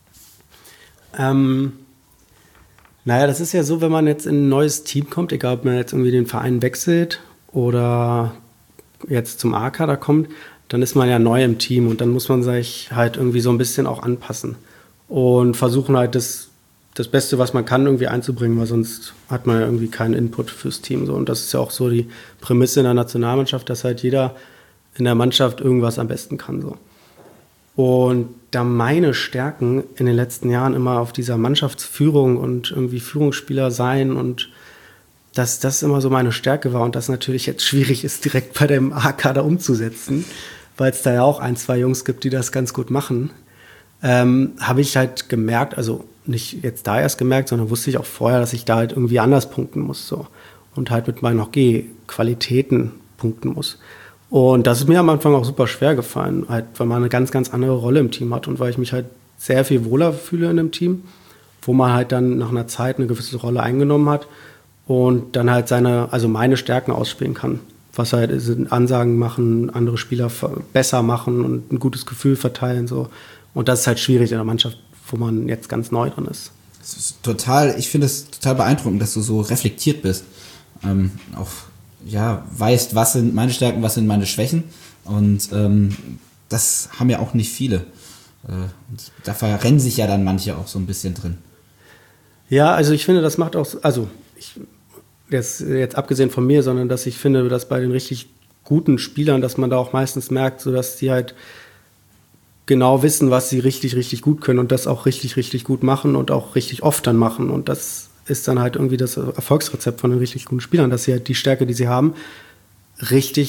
Ähm, naja, das ist ja so, wenn man jetzt in ein neues Team kommt, egal ob man jetzt irgendwie den Verein wechselt oder jetzt zum A-Kader kommt, dann ist man ja neu im Team und dann muss man sich halt irgendwie so ein bisschen auch anpassen und versuchen halt das, das Beste, was man kann, irgendwie einzubringen, weil sonst hat man ja irgendwie keinen Input fürs Team. So. Und das ist ja auch so die Prämisse in der Nationalmannschaft, dass halt jeder in der Mannschaft irgendwas am besten kann. So. Und da meine Stärken in den letzten Jahren immer auf dieser Mannschaftsführung und irgendwie Führungsspieler sein und dass das immer so meine Stärke war und das natürlich jetzt schwierig ist, direkt bei dem A-Kader umzusetzen, weil es da ja auch ein, zwei Jungs gibt, die das ganz gut machen, ähm, habe ich halt gemerkt, also nicht jetzt da erst gemerkt, sondern wusste ich auch vorher, dass ich da halt irgendwie anders punkten muss so und halt mit meinen Hockey-Qualitäten punkten muss. Und das ist mir am Anfang auch super schwer gefallen, halt, weil man eine ganz, ganz andere Rolle im Team hat und weil ich mich halt sehr viel wohler fühle in dem Team, wo man halt dann nach einer Zeit eine gewisse Rolle eingenommen hat und dann halt seine, also meine Stärken ausspielen kann. Was halt ist, Ansagen machen, andere Spieler besser machen und ein gutes Gefühl verteilen. So. Und das ist halt schwierig in der Mannschaft, wo man jetzt ganz neu drin ist. Das ist total, ich finde es total beeindruckend, dass du so reflektiert bist. Ähm, auch ja, weißt, was sind meine Stärken, was sind meine Schwächen. Und ähm, das haben ja auch nicht viele. Äh, und da verrennen sich ja dann manche auch so ein bisschen drin. Ja, also ich finde, das macht auch, also ich, jetzt, jetzt abgesehen von mir, sondern dass ich finde, dass bei den richtig guten Spielern, dass man da auch meistens merkt, so dass die halt genau wissen, was sie richtig, richtig gut können und das auch richtig, richtig gut machen und auch richtig oft dann machen. Und das ist dann halt irgendwie das Erfolgsrezept von den richtig guten Spielern, dass sie halt die Stärke, die sie haben, richtig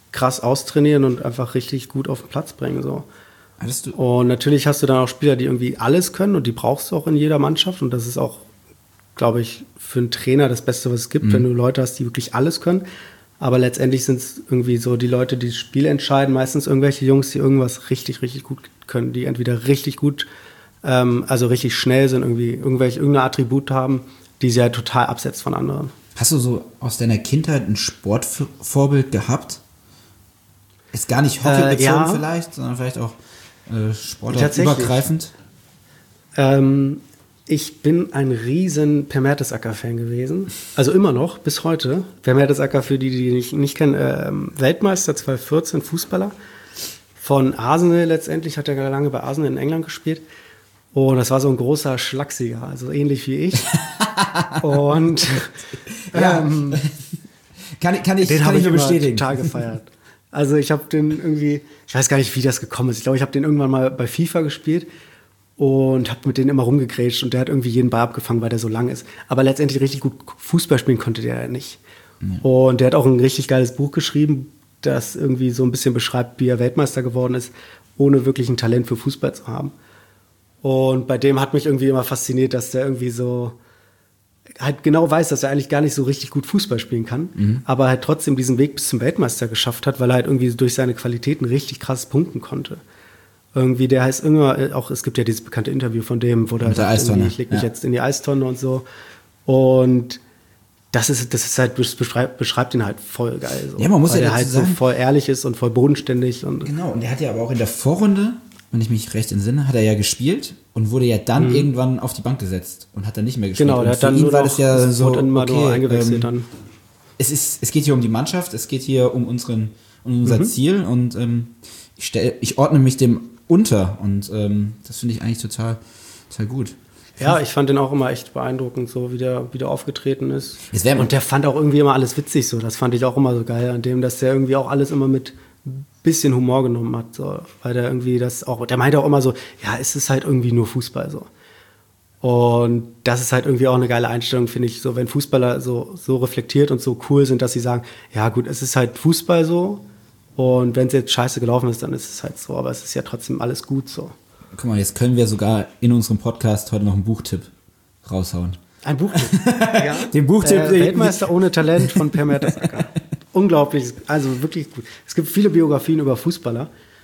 krass austrainieren und einfach richtig gut auf den Platz bringen. So. Hattest du? Und natürlich hast du dann auch Spieler, die irgendwie alles können und die brauchst du auch in jeder Mannschaft. Und das ist auch, glaube ich, für einen Trainer das Beste, was es gibt, mhm. wenn du Leute hast, die wirklich alles können. Aber letztendlich sind es irgendwie so die Leute, die das Spiel entscheiden, meistens irgendwelche Jungs, die irgendwas richtig, richtig gut können, die entweder richtig gut, ähm, also richtig schnell sind, irgendwie irgendwelche irgendein Attribut haben, die sie halt total absetzt von anderen. Hast du so aus deiner Kindheit ein Sportvorbild gehabt? Ist gar nicht Hockey bezogen äh, ja. vielleicht, sondern vielleicht auch äh, sportartübergreifend? Ähm, ich bin ein riesen Per Mertesacker-Fan gewesen. Also immer noch, bis heute. Per Mertesacker, für die, die nicht, nicht kennen, äh, Weltmeister zwanzig vierzehn, Fußballer. Von Arsenal letztendlich, hat er lange bei Arsenal in England gespielt. Und das war so ein großer Schlagsiger, also ähnlich wie ich. Und ja. ähm, kann, kann ich, den kann habe ich ich nur immer bestätigen. total gefeiert. Also ich habe den irgendwie, ich weiß gar nicht, wie das gekommen ist. Ich glaube, ich habe den irgendwann mal bei FIFA gespielt und habe mit denen immer rumgegrätscht und der hat irgendwie jeden Ball abgefangen, weil der so lang ist. Aber letztendlich richtig gut Fußball spielen konnte der ja nicht. Ja. Und der hat auch ein richtig geiles Buch geschrieben, das irgendwie so ein bisschen beschreibt, wie er Weltmeister geworden ist, ohne wirklich ein Talent für Fußball zu haben. Und bei dem hat mich irgendwie immer fasziniert, dass der irgendwie so halt genau weiß, dass er eigentlich gar nicht so richtig gut Fußball spielen kann, mhm. aber halt trotzdem diesen Weg bis zum Weltmeister geschafft hat, weil er halt irgendwie durch seine Qualitäten richtig krass punkten konnte. Irgendwie, der heißt immer, auch es gibt ja dieses bekannte Interview von dem, wo der halt irgendwie, ich leg mich ja. jetzt in die Eistonne und so. Und das ist, das ist halt, beschreibt, beschreibt ihn halt voll geil. So. Ja, man muss weil ja er halt sagen, so voll ehrlich ist und voll bodenständig. Und genau, und er hat ja aber auch in der Vorrunde, wenn ich mich recht entsinne, hat er ja gespielt und wurde ja dann mhm. irgendwann auf die Bank gesetzt und hat dann nicht mehr gespielt. Genau, der und hat dann für ihn nur war noch, das ja das so, immer okay, nur eingewechselt ähm, dann. Es ist, es geht hier um die Mannschaft, es geht hier um unseren, um unser mhm. Ziel und ähm, ich stell, ich ordne mich dem unter und ähm, das finde ich eigentlich total, total gut. Ja, ich fand den auch immer echt beeindruckend, so wie der, wie der aufgetreten ist. Es und der fand auch irgendwie immer alles witzig, so. Das fand ich auch immer so geil an dem, dass der irgendwie auch alles immer mit bisschen Humor genommen hat, so. Weil der irgendwie das auch, der meinte auch immer so, ja, es ist halt irgendwie nur Fußball, so. Und das ist halt irgendwie auch eine geile Einstellung, finde ich, so, wenn Fußballer so, so reflektiert und so cool sind, dass sie sagen, ja gut, es ist halt Fußball so und wenn es jetzt scheiße gelaufen ist, dann ist es halt so, aber es ist ja trotzdem alles gut, so. Guck mal, jetzt können wir sogar in unserem Podcast heute noch einen Buchtipp raushauen. Ein Buchtipp? Ja. Den Buchtipp. Äh, Weltmeister ohne Talent von Per Mertesacker. Unglaublich, also wirklich gut. Es gibt viele Biografien über Fußballer.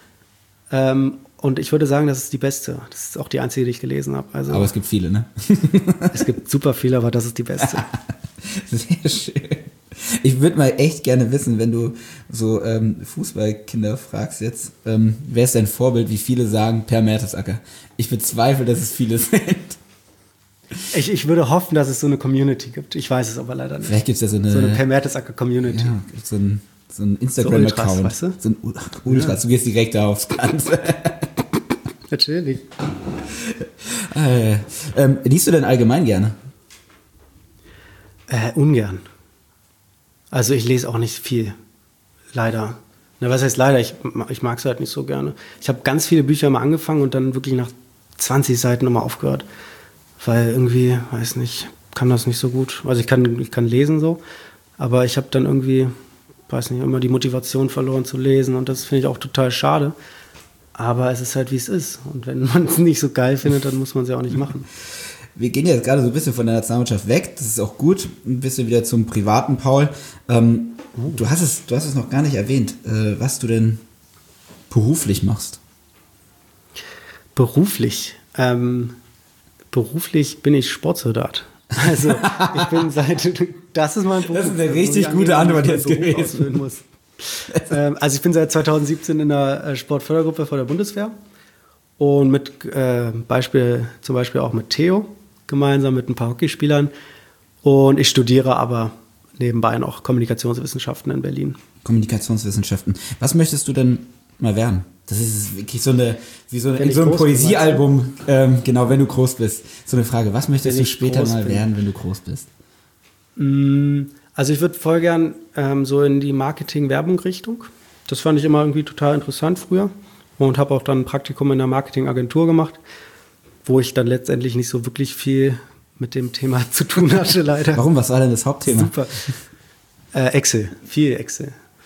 Ähm, und ich würde sagen, das ist die beste. Das ist auch die einzige, die ich gelesen habe. Also, aber es gibt viele, ne? Es gibt super viele, aber das ist die beste. Sehr schön. Ich würde mal echt gerne wissen, wenn du so ähm, Fußballkinder fragst jetzt, ähm, wer ist dein Vorbild, wie viele sagen Per Mertesacker? Ich bezweifle, dass es viele sind. Ich, ich würde hoffen, dass es so eine Community gibt. Ich weiß es aber leider nicht. Vielleicht gibt es ja so eine, so eine Per Mertesacker-Community. Ja, so ein, so ein Instagram-Account. So Ultras, weißt du? So ein Ultras, ja. Du gehst direkt da aufs Ganze. Natürlich. Äh, ähm, liest du denn allgemein gerne? Äh, ungern. Also ich lese auch nicht viel, leider. Na, was heißt leider? Ich, ich mag es halt nicht so gerne. Ich habe ganz viele Bücher mal angefangen und dann wirklich nach zwanzig Seiten nochmal aufgehört. Weil irgendwie, weiß nicht, kann das nicht so gut. Also ich kann, ich kann lesen so, aber ich habe dann irgendwie, weiß nicht, immer die Motivation verloren zu lesen und das finde ich auch total schade. Aber es ist halt, wie es ist. Und wenn man es nicht so geil findet, dann muss man es ja auch nicht machen. Wir gehen jetzt gerade so ein bisschen von der Nationalmannschaft weg, das ist auch gut, ein bisschen wieder zum privaten Paul. Ähm, oh. du, hast es, du hast es noch gar nicht erwähnt, äh, was du denn beruflich machst. Beruflich? Ähm, beruflich bin ich Sportsoldat. Also ich bin seit, das ist mein Beruf. Das ist eine richtig gute Antwort jetzt gewesen. Muss. ähm, also ich bin seit zweitausendsiebzehn in der Sportfördergruppe vor der Bundeswehr und mit äh, Beispiel, zum Beispiel auch mit Theo, gemeinsam mit ein paar Hockeyspielern. Und ich studiere aber nebenbei noch Kommunikationswissenschaften in Berlin. Kommunikationswissenschaften. Was möchtest du denn mal werden? Das ist wirklich so eine, wie so, wenn so ein Poesiealbum, bin, ähm, genau, wenn du groß bist. So eine Frage, was möchtest wenn du später mal bin. werden, wenn du groß bist? Also ich würde voll gern ähm, so in die Marketing-Werbung-Richtung. Das fand ich immer irgendwie total interessant früher. Und habe auch dann ein Praktikum in einer Marketingagentur gemacht, wo ich dann letztendlich nicht so wirklich viel mit dem Thema zu tun hatte, leider. Warum? Was war denn das Hauptthema? Super. Äh, Excel, viel Excel.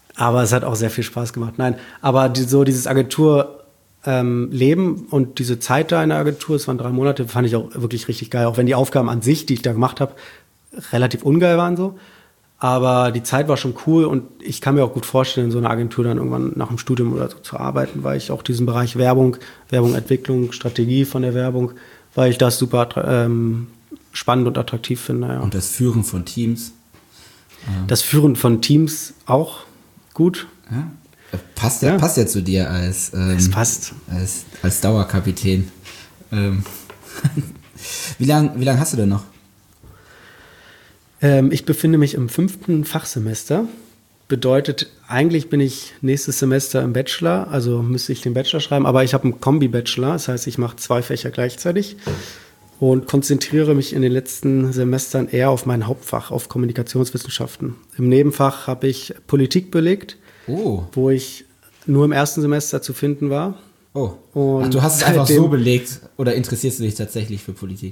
Aber es hat auch sehr viel Spaß gemacht. Nein, aber die, so dieses Agenturleben ähm, und diese Zeit da in der Agentur, es waren drei Monate, fand ich auch wirklich richtig geil. Auch wenn die Aufgaben an sich, die ich da gemacht habe, relativ ungeil waren so. Aber die Zeit war schon cool und ich kann mir auch gut vorstellen, in so einer Agentur dann irgendwann nach dem Studium oder so zu arbeiten, weil ich auch diesen Bereich Werbung, Werbung, Entwicklung, Strategie von der Werbung, weil ich das super ähm, spannend und attraktiv finde. Ja. Und das Führen von Teams. Das Führen von Teams auch gut. Ja. Passt ja, ja. passt ja zu dir als, ähm, es passt. als, als Dauerkapitän. Ähm. Wie lange wie lang hast du denn noch? Ähm, ich befinde mich im fünften Fachsemester. Bedeutet, eigentlich bin ich nächstes Semester im Bachelor, also müsste ich den Bachelor schreiben, aber ich habe einen Kombi-Bachelor, das heißt, ich mache zwei Fächer gleichzeitig und konzentriere mich in den letzten Semestern eher auf mein Hauptfach, auf Kommunikationswissenschaften. Im Nebenfach habe ich Politik belegt, oh. wo ich nur im ersten Semester zu finden war. Oh, und Ach, du hast es einfach so belegt oder interessierst du dich tatsächlich für Politik?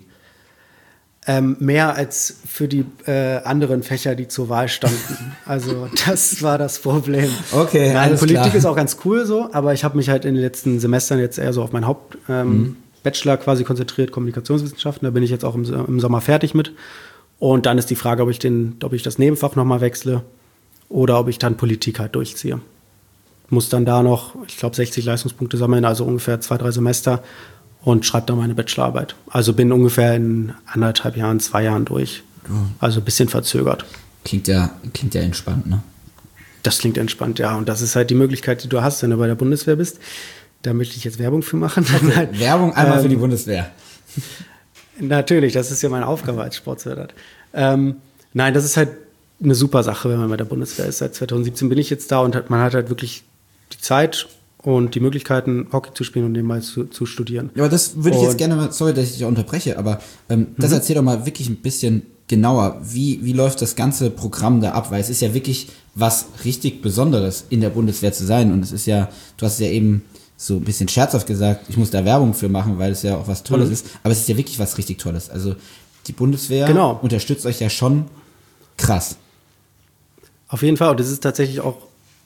Ähm, mehr als für die äh, anderen Fächer, die zur Wahl standen. Also das war das Problem. Okay, Nein, alles Politik klar. ist auch ganz cool so, aber ich habe mich halt in den letzten Semestern jetzt eher so auf meinen Hauptbachelor ähm, mhm. Bachelor quasi konzentriert, Kommunikationswissenschaften. Da bin ich jetzt auch im, im Sommer fertig mit. Und dann ist die Frage, ob ich, den, ob ich das Nebenfach nochmal wechsle oder ob ich dann Politik halt durchziehe. Muss dann da noch, ich glaube, sechzig Leistungspunkte sammeln, also ungefähr zwei, drei Semester. Und schreibe dann meine Bachelorarbeit. Also bin ungefähr in anderthalb Jahren, zwei Jahren durch. Also ein bisschen verzögert. Klingt ja, klingt ja entspannt, ne? Das klingt entspannt, ja. Und das ist halt die Möglichkeit, die du hast, wenn du bei der Bundeswehr bist. Da möchte ich jetzt Werbung für machen. Werbung einmal ähm, für die Bundeswehr. Natürlich, das ist ja meine Aufgabe als Sportsoldat. Ähm, nein, das ist halt eine super Sache, wenn man bei der Bundeswehr ist. Seit zweitausendsiebzehn bin ich jetzt da und hat, man hat halt wirklich die Zeit und die Möglichkeiten, Hockey zu spielen und nebenbei zu, zu studieren. Ja, aber das würde ich und jetzt gerne mal, sorry, dass ich dich unterbreche, aber ähm, das Mhm. erzähl doch mal wirklich ein bisschen genauer. Wie, wie läuft das ganze Programm da ab? Weil es ist ja wirklich was richtig Besonderes, in der Bundeswehr zu sein. Und es ist ja, du hast es ja eben so ein bisschen scherzhaft gesagt, ich muss da Werbung für machen, weil es ja auch was Tolles Mhm. ist. Aber es ist ja wirklich was richtig Tolles. Also die Bundeswehr Genau. unterstützt euch ja schon krass. Auf jeden Fall. Und das ist tatsächlich auch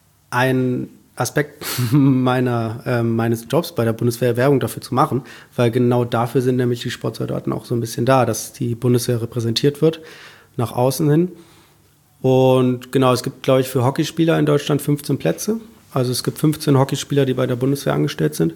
ein Aspekt meiner, äh, meines Jobs bei der Bundeswehr, Werbung dafür zu machen, weil genau dafür sind nämlich die Sportsoldaten auch so ein bisschen da, dass die Bundeswehr repräsentiert wird, nach außen hin. Und genau, es gibt, glaube ich, für Hockeyspieler in Deutschland fünfzehn Plätze. Also es gibt fünfzehn Hockeyspieler, die bei der Bundeswehr angestellt sind.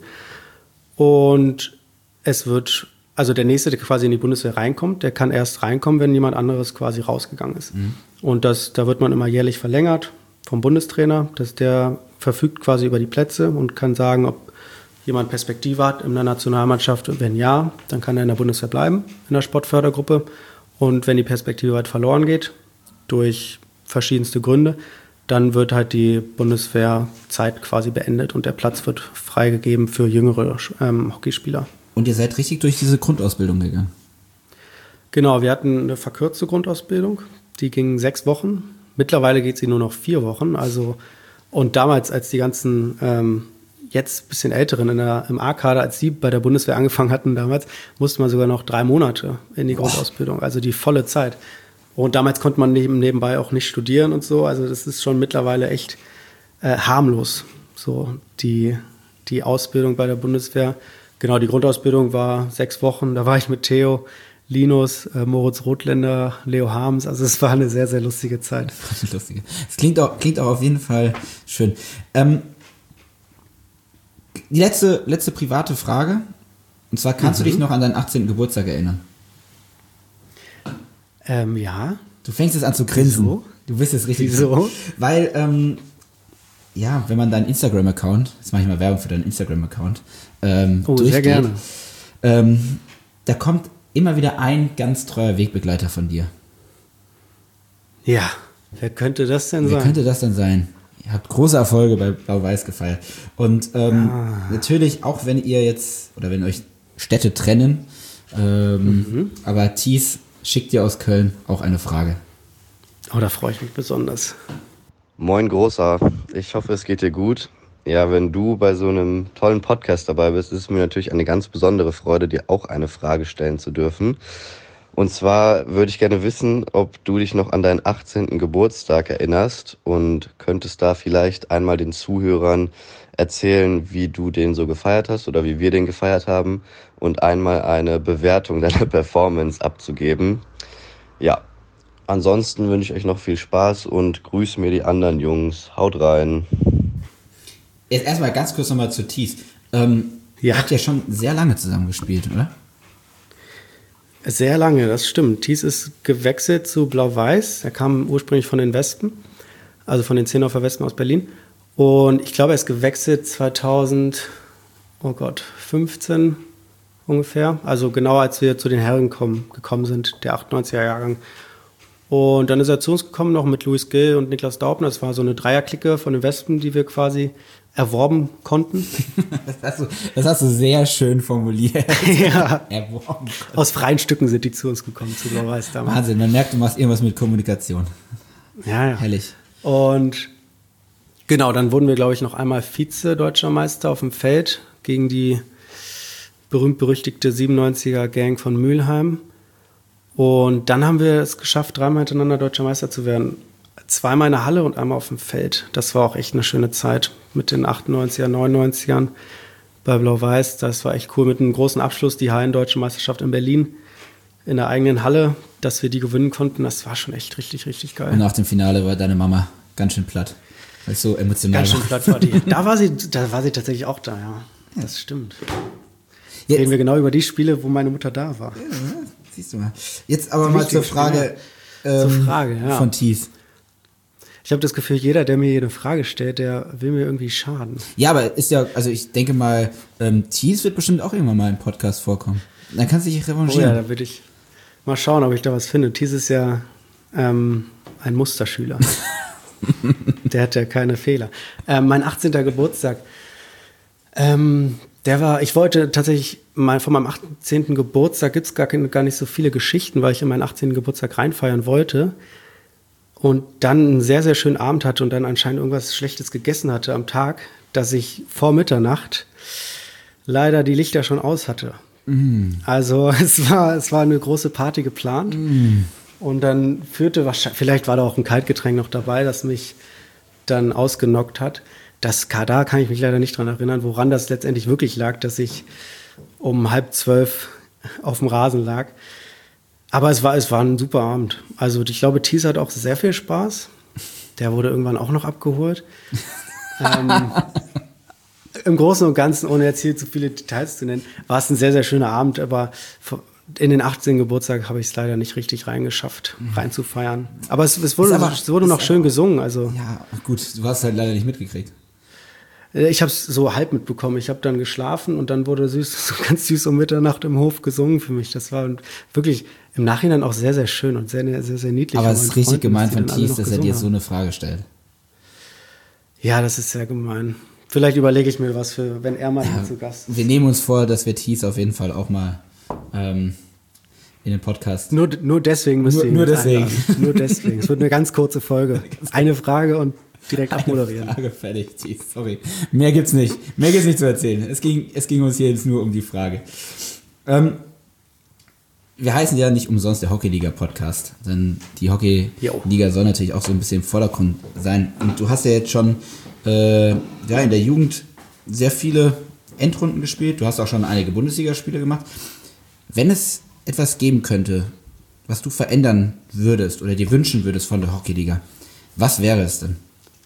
Und es wird, also der Nächste, der quasi in die Bundeswehr reinkommt, der kann erst reinkommen, wenn jemand anderes quasi rausgegangen ist. Mhm. Und das, da wird man immer jährlich verlängert vom Bundestrainer, dass der verfügt quasi über die Plätze und kann sagen, ob jemand Perspektive hat in der Nationalmannschaft. Wenn ja, dann kann er in der Bundeswehr bleiben, in der Sportfördergruppe. Und wenn die Perspektive halt verloren geht, durch verschiedenste Gründe, dann wird halt die Bundeswehrzeit quasi beendet und der Platz wird freigegeben für jüngere ähm, Hockeyspieler. Und ihr seid richtig durch diese Grundausbildung gegangen? Genau, wir hatten eine verkürzte Grundausbildung, die ging sechs Wochen. Mittlerweile geht sie nur noch vier Wochen, also und damals, als die ganzen ähm, jetzt ein bisschen Älteren in der, im A-Kader, als die bei der Bundeswehr angefangen hatten damals, musste man sogar noch drei Monate in die Grundausbildung, also die volle Zeit. Und damals konnte man neben, nebenbei auch nicht studieren und so, also das ist schon mittlerweile echt äh, harmlos, so die, die Ausbildung bei der Bundeswehr. Genau, die Grundausbildung war sechs Wochen, da war ich mit Theo, Linus, äh, Moritz Rothländer, Leo Harms. Also es war eine sehr, sehr lustige Zeit. Lustige. Es klingt auch, klingt auch auf jeden Fall schön. Ähm, die letzte, letzte private Frage. Und zwar, kannst mhm. du dich noch an deinen achtzehnten Geburtstag erinnern? Ähm, ja. Du fängst jetzt an zu grinsen. Wieso? Du bist jetzt richtig. Wieso? Weil, ähm, ja, wenn man deinen Instagram-Account, jetzt mache ich mal Werbung für deinen Instagram-Account, ähm, oh, durchgeht, sehr gerne. Ähm, da kommt immer wieder ein ganz treuer Wegbegleiter von dir. Ja, wer könnte das denn wer sein? Wer könnte das denn sein? Ihr habt große Erfolge bei Blau-Weiß gefeiert. Und ähm, ah. natürlich, auch wenn ihr jetzt, oder wenn euch Städte trennen, ähm, mhm. aber Thies schickt dir aus Köln auch eine Frage. Oh, da freue ich mich besonders. Moin Großer, ich hoffe, es geht dir gut. Ja, wenn du bei so einem tollen Podcast dabei bist, ist es mir natürlich eine ganz besondere Freude, dir auch eine Frage stellen zu dürfen. Und zwar würde ich gerne wissen, ob du dich noch an deinen achtzehnten Geburtstag erinnerst und könntest da vielleicht einmal den Zuhörern erzählen, wie du den so gefeiert hast oder wie wir den gefeiert haben und einmal eine Bewertung deiner Performance abzugeben. Ja, ansonsten wünsche ich euch noch viel Spaß und grüß mir die anderen Jungs. Haut rein. Jetzt erstmal ganz kurz nochmal zu Thies. Ähm, Ja. Ihr habt ja schon sehr lange zusammengespielt, oder? Sehr lange, das stimmt. Thies ist gewechselt zu Blau-Weiß. Er kam ursprünglich von den Wespen, also von den Zehnhofer Wespen aus Berlin. Und ich glaube, er ist gewechselt zweitausend, oh Gott, fünfzehn ungefähr. Also genau als wir zu den Herren kommen, gekommen sind, der achtundneunziger Jahrgang. Und dann ist er zu uns gekommen, noch mit Louis Gill und Niklas Daubner. Das war so eine Dreierklicke von den Wespen, die wir quasi erworben konnten. Das hast du, das hast du sehr schön formuliert. Ja. Erworben. Aus freien Stücken sind die zu uns gekommen, zu Blau-Weiß damals. Wahnsinn, man merkt, du machst irgendwas mit Kommunikation. Ja, ja. Herrlich. Und genau, dann wurden wir, glaube ich, noch einmal Vize-Deutscher Meister auf dem Feld gegen die berühmt-berüchtigte siebenundneunziger-Gang von Mülheim. Und dann haben wir es geschafft, dreimal hintereinander Deutscher Meister zu werden. Zweimal in der Halle und einmal auf dem Feld. Das war auch echt eine schöne Zeit mit den achtundneunziger, neunundneunzigern bei Blau-Weiß. Das war echt cool mit einem großen Abschluss, die Hallen-Deutsche Meisterschaft in Berlin in der eigenen Halle, dass wir die gewinnen konnten. Das war schon echt richtig, richtig geil. Und nach dem Finale war deine Mama ganz schön platt, weil es so emotional Ganz schön war. platt war die. Da war sie, da war sie tatsächlich auch da, ja. Das stimmt. Jetzt, Reden wir genau über die Spiele, wo meine Mutter da war. siehst du mal. Jetzt aber mal zur Wichtige Frage, Spiele. ähm, Zur Frage, ja. von Thies. Ich habe das Gefühl, jeder, der mir jede Frage stellt, der will mir irgendwie schaden. Ja, aber ist ja, also ich denke mal, ähm, Thies wird bestimmt auch irgendwann mal im Podcast vorkommen. Dann kannst du dich Oh ja, revanchieren. da würde ich mal schauen, ob ich da was finde. Thies ist ja ähm, ein Musterschüler. Der hat ja keine Fehler. Ähm, mein achtzehnter Geburtstag, ähm, der war, ich wollte tatsächlich, mal, von meinem achtzehnten Geburtstag gibt es gar, gar nicht so viele Geschichten, weil ich in meinen achtzehnten Geburtstag reinfeiern wollte. Und dann einen sehr, sehr schönen Abend hatte und dann anscheinend irgendwas Schlechtes gegessen hatte am Tag, dass ich vor Mitternacht leider die Lichter schon aus hatte. Mm. Also es war, es war eine große Party geplant. Mm. Und dann führte wahrscheinlich, vielleicht war da auch ein Kaltgetränk noch dabei, das mich dann ausgenockt hat. Das, da kann ich mich leider nicht dran erinnern, woran das letztendlich wirklich lag, dass ich um halb zwölf auf dem Rasen lag. Aber es war, es war ein super Abend. Also ich glaube, Thies hat auch sehr viel Spaß. Der wurde irgendwann auch noch abgeholt. ähm, Im Großen und Ganzen, ohne jetzt hier zu viele Details zu nennen, war es ein sehr, sehr schöner Abend. Aber in den achtzehnten Geburtstag habe ich es leider nicht richtig reingeschafft, reinzufeiern. Aber es, es wurde, aber, es wurde noch schön gesungen. Also. Ja, gut, du hast halt leider nicht mitgekriegt. Ich habe es so halb mitbekommen. Ich habe dann geschlafen und dann wurde süß, so ganz süß um Mitternacht im Hof gesungen für mich. Das war wirklich im Nachhinein auch sehr, sehr schön und sehr, sehr, sehr niedlich. Aber es ist richtig Freunden, gemein von die dann alle Thies, noch dass er dir gesungen so eine Frage stellt. Ja, das ist sehr gemein. Vielleicht überlege ich mir was für, wenn er mal Ja, zu Gast ist. wir nehmen uns vor, dass wir Thies auf jeden Fall auch mal ähm, in den Podcast. Nur, nur deswegen müsst ihr ihn Nur- nur jetzt deswegen. einladen. Nur deswegen. Es wird eine ganz kurze Folge. Eine Frage und direkt abmoderieren. Frage fertig, Thies, sorry. Mehr gibt's nicht. Mehr gibt's nicht zu erzählen. Es ging, es ging uns hier jetzt nur um die Frage. Ähm, wir heißen ja nicht umsonst der Hockeyliga-Podcast, denn die Hockeyliga soll natürlich auch so ein bisschen im Vordergrund sein. Und du hast ja jetzt schon äh, ja, in der Jugend sehr viele Endrunden gespielt. Du hast auch schon einige Bundesligaspiele gemacht. Wenn es etwas geben könnte, was du verändern würdest oder dir wünschen würdest von der Hockeyliga, was wäre es denn?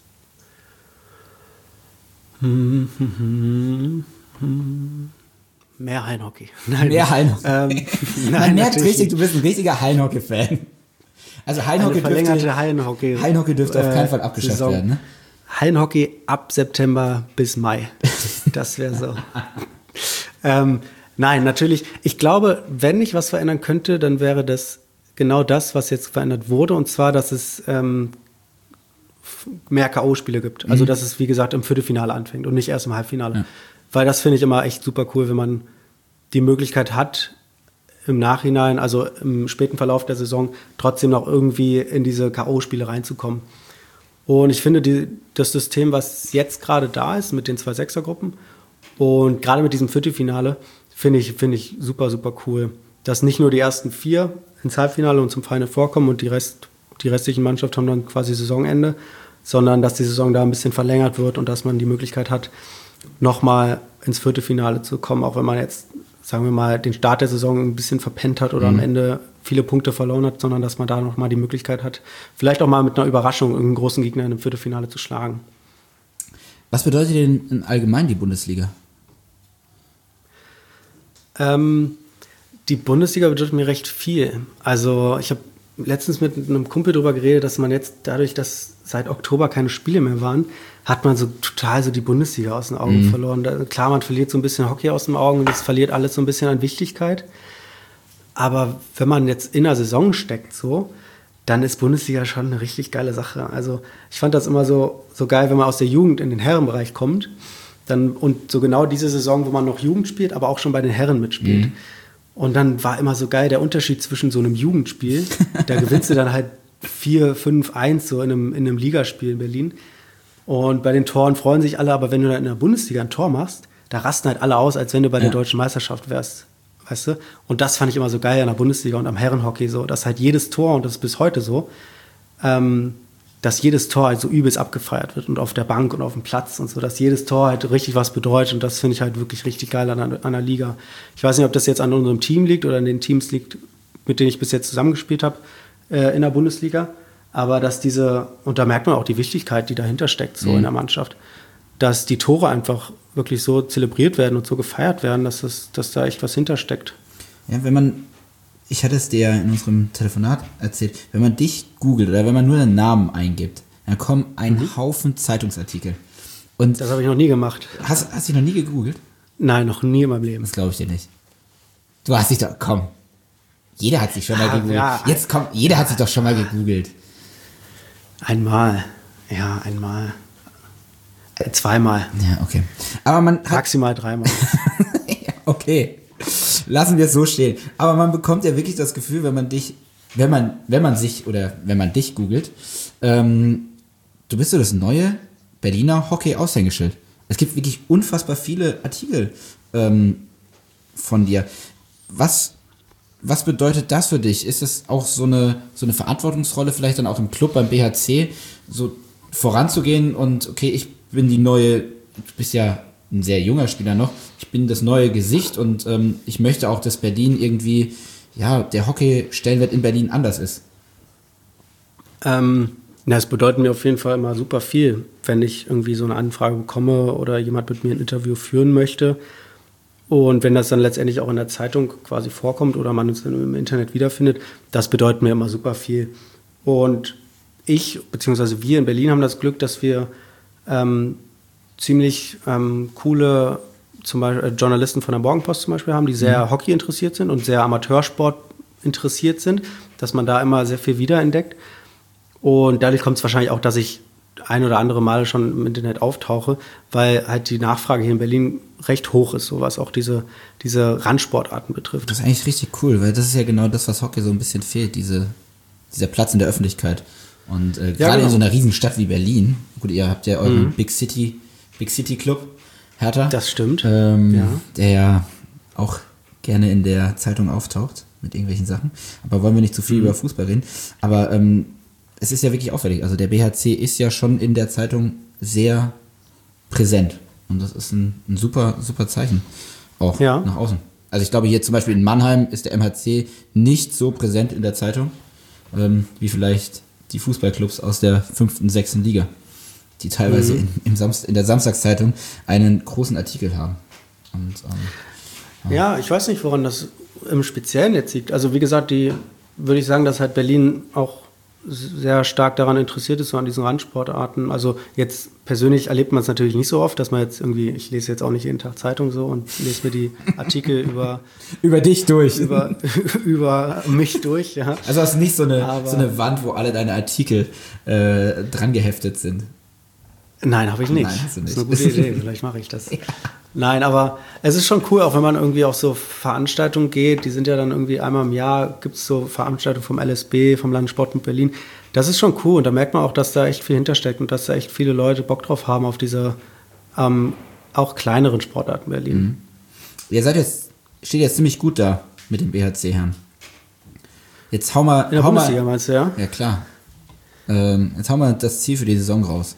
Mehr Hallenhockey. Nein, Mehr Hallenhockey. Ähm, Man nein, merkt natürlich richtig, nicht. du bist ein richtiger Hallenhockey-Fan. Also Hallenhockey Eine verlängerte dürfte, Hallenhockey. Hallenhockey dürfte auf äh, keinen Fall abgeschafft Saison. werden, ne? Hallenhockey ab September bis Mai. Das wäre so. ähm, nein, natürlich. Ich glaube, wenn ich was verändern könnte, dann wäre das genau das, was jetzt verändert wurde. Und zwar, dass es ähm, mehr K O-Spiele gibt. Also, dass es, wie gesagt, im Viertelfinale anfängt und nicht erst im Halbfinale. Ja. Weil das finde ich immer echt super cool, wenn man die Möglichkeit hat, im Nachhinein, also im späten Verlauf der Saison, trotzdem noch irgendwie in diese K O-Spiele reinzukommen. Und ich finde, die, das System, was jetzt gerade da ist, mit den zwei Sechsergruppen und gerade mit diesem Viertelfinale, finde ich, finde ich super, super cool. Dass nicht nur die ersten vier ins Halbfinale und zum Final vorkommen und die, Rest, die restlichen Mannschaften haben dann quasi Saisonende, sondern dass die Saison da ein bisschen verlängert wird und dass man die Möglichkeit hat, nochmal ins Viertelfinale zu kommen, auch wenn man jetzt, sagen wir mal, den Start der Saison ein bisschen verpennt hat oder mhm. am Ende viele Punkte verloren hat, sondern dass man da nochmal die Möglichkeit hat, vielleicht auch mal mit einer Überraschung einen großen Gegner in einem Viertelfinale zu schlagen. Was bedeutet denn im Allgemeinen die Bundesliga? Ähm, die Bundesliga bedeutet mir recht viel. Also ich habe letztens mit einem Kumpel darüber geredet, dass man jetzt dadurch, dass seit Oktober keine Spiele mehr waren, hat man so total so die Bundesliga aus den Augen mhm. verloren. Da, klar, man verliert so ein bisschen Hockey aus den Augen und das verliert alles so ein bisschen an Wichtigkeit. Aber wenn man jetzt in der Saison steckt, so, dann ist Bundesliga schon eine richtig geile Sache. Also ich fand das immer so, so geil, wenn man aus der Jugend in den Herrenbereich kommt. Dann, und so genau diese Saison, wo man noch Jugend spielt, aber auch schon bei den Herren mitspielt. Mhm. Und dann war immer so geil der Unterschied zwischen so einem Jugendspiel, da gewinnst du dann halt vier, fünf, eins so in einem, in einem Ligaspiel in Berlin. Und bei den Toren freuen sich alle, aber wenn du dann in der Bundesliga ein Tor machst, da rasten halt alle aus, als wenn du bei ja. der Deutschen Meisterschaft wärst. Weißt du? Und das fand ich immer so geil an der Bundesliga und am Herrenhockey so, dass halt jedes Tor, und das ist bis heute so, ähm, dass jedes Tor halt so übelst abgefeiert wird und auf der Bank und auf dem Platz und so, dass jedes Tor halt richtig was bedeutet und das finde ich halt wirklich richtig geil an der, an der Liga. Ich weiß nicht, ob das jetzt an unserem Team liegt oder an den Teams liegt, mit denen ich bis jetzt zusammengespielt habe äh, in der Bundesliga, aber dass diese, und da merkt man auch die Wichtigkeit, die dahinter steckt so mhm. in der Mannschaft, dass die Tore einfach wirklich so zelebriert werden und so gefeiert werden, dass, das, dass da echt was hintersteckt. Ja, wenn man, ich hatte es dir in unserem Telefonat erzählt, wenn man dich googelt oder wenn man nur einen Namen eingibt, dann kommen ein mhm. Haufen Zeitungsartikel. Und das habe ich noch nie gemacht. Hast, hast du dich noch nie gegoogelt? Nein, noch nie in meinem Leben. Das glaube ich dir nicht. Du hast dich doch, komm, jeder hat sich schon mal ah, gegoogelt. Ja. Jetzt komm, jeder hat sich doch schon mal gegoogelt. Einmal, ja, einmal. Äh, zweimal. Ja, okay. Aber man hat maximal dreimal. Ja, okay. Lassen wir es so stehen. Aber man bekommt ja wirklich das Gefühl, wenn man dich, wenn man, wenn man sich oder wenn man dich googelt, ähm, du bist so das neue Berliner Hockey-Aushängeschild. Es gibt wirklich unfassbar viele Artikel ähm, von dir. Was, was bedeutet das für dich? Ist es auch so eine, so eine Verantwortungsrolle, vielleicht dann auch im Club beim B H C, so voranzugehen und okay, ich bin die neue, du bist ja ein sehr junger Spieler noch, ich bin das neue Gesicht und ähm, ich möchte auch, dass Berlin irgendwie, ja, der Hockey-Stellenwert in Berlin anders ist. Ähm, na, es bedeutet mir auf jeden Fall immer super viel, wenn ich irgendwie so eine Anfrage bekomme oder jemand mit mir ein Interview führen möchte. Und wenn das dann letztendlich auch in der Zeitung quasi vorkommt oder man es dann im Internet wiederfindet, das bedeutet mir immer super viel. Und ich, beziehungsweise wir in Berlin haben das Glück, dass wir ähm, ziemlich ähm, coole zum Beispiel, äh, Journalisten von der Morgenpost zum Beispiel haben, die sehr mhm. Hockey interessiert sind und sehr Amateursport interessiert sind, dass man da immer sehr viel wiederentdeckt. Und dadurch kommt es wahrscheinlich auch, dass ich ein oder andere Mal schon im Internet auftauche, weil halt die Nachfrage hier in Berlin recht hoch ist, so was auch diese, diese Randsportarten betrifft. Das ist eigentlich richtig cool, weil das ist ja genau das, was Hockey so ein bisschen fehlt, diese, dieser Platz in der Öffentlichkeit. Und äh, ja, gerade genau. in so einer Riesenstadt wie Berlin, gut, ihr habt ja euren mhm. Big City, Big City Club, Hertha. Das stimmt. Ähm, ja. Der ja auch gerne in der Zeitung auftaucht mit irgendwelchen Sachen. Aber wollen wir nicht zu viel mhm. über Fußball reden. Aber ähm, es ist ja wirklich auffällig. Also der B H C ist ja schon in der Zeitung sehr präsent. Und das ist ein, ein super, super Zeichen auch ja. nach außen. Also ich glaube hier zum Beispiel in Mannheim ist der M H C nicht so präsent in der Zeitung, ähm, wie vielleicht die Fußballclubs aus der fünften, sechsten Liga, die teilweise mhm. in, im Samst- in der Samstagszeitung einen großen Artikel haben. Und, ähm, ja. ja, ich weiß nicht, woran das im Speziellen jetzt liegt. Also wie gesagt, die würde ich sagen, dass halt Berlin auch sehr stark daran interessiert ist, so an diesen Randsportarten. Also jetzt persönlich erlebt man es natürlich nicht so oft, dass man jetzt irgendwie, ich lese jetzt auch nicht jeden Tag Zeitung so und lese mir die Artikel über über dich durch. Über, über mich durch, ja. Also hast du nicht so eine, so eine Wand, wo alle deine Artikel äh, dran geheftet sind? Nein, habe ich nicht. Nein, hast du nicht. Das ist eine gute Idee, vielleicht mache ich das. Ja. Nein, aber es ist schon cool, auch wenn man irgendwie auf so Veranstaltungen geht, die sind ja dann irgendwie einmal im Jahr, gibt es so Veranstaltungen vom L S B, vom Landessportbund Berlin. Das ist schon cool und da merkt man auch, dass da echt viel hintersteckt und dass da echt viele Leute Bock drauf haben auf diese ähm, auch kleineren Sportarten in Berlin. Mhm. Ihr seid jetzt, steht jetzt ziemlich gut da mit dem B H C-Herren. Jetzt hau mal... In der hau Bundesliga mal, meinst du, ja? Ja, klar. Ähm, jetzt hau mal das Ziel für die Saison raus.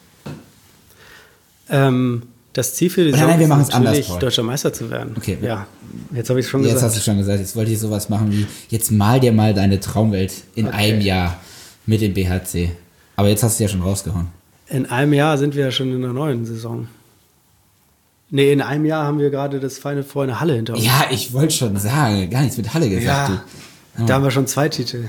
Ähm, das Ziel für die Oder Saison nein, wir ist machen's natürlich, anders, Paul. deutscher Meister zu werden. Okay. Ja, jetzt habe ich schon Jetzt gesagt. hast du schon gesagt, jetzt wollte ich sowas machen wie, jetzt mal dir mal deine Traumwelt in Okay. einem Jahr mit dem B H C. Aber jetzt hast du ja schon rausgehauen. In einem Jahr sind wir ja schon in der neuen Saison. Nee, in einem Jahr haben wir gerade das Final Four in der Halle hinter uns. Ja, ich wollte schon sagen, gar nichts mit Halle gesagt. Ja, du. da haben wir schon zwei Titel.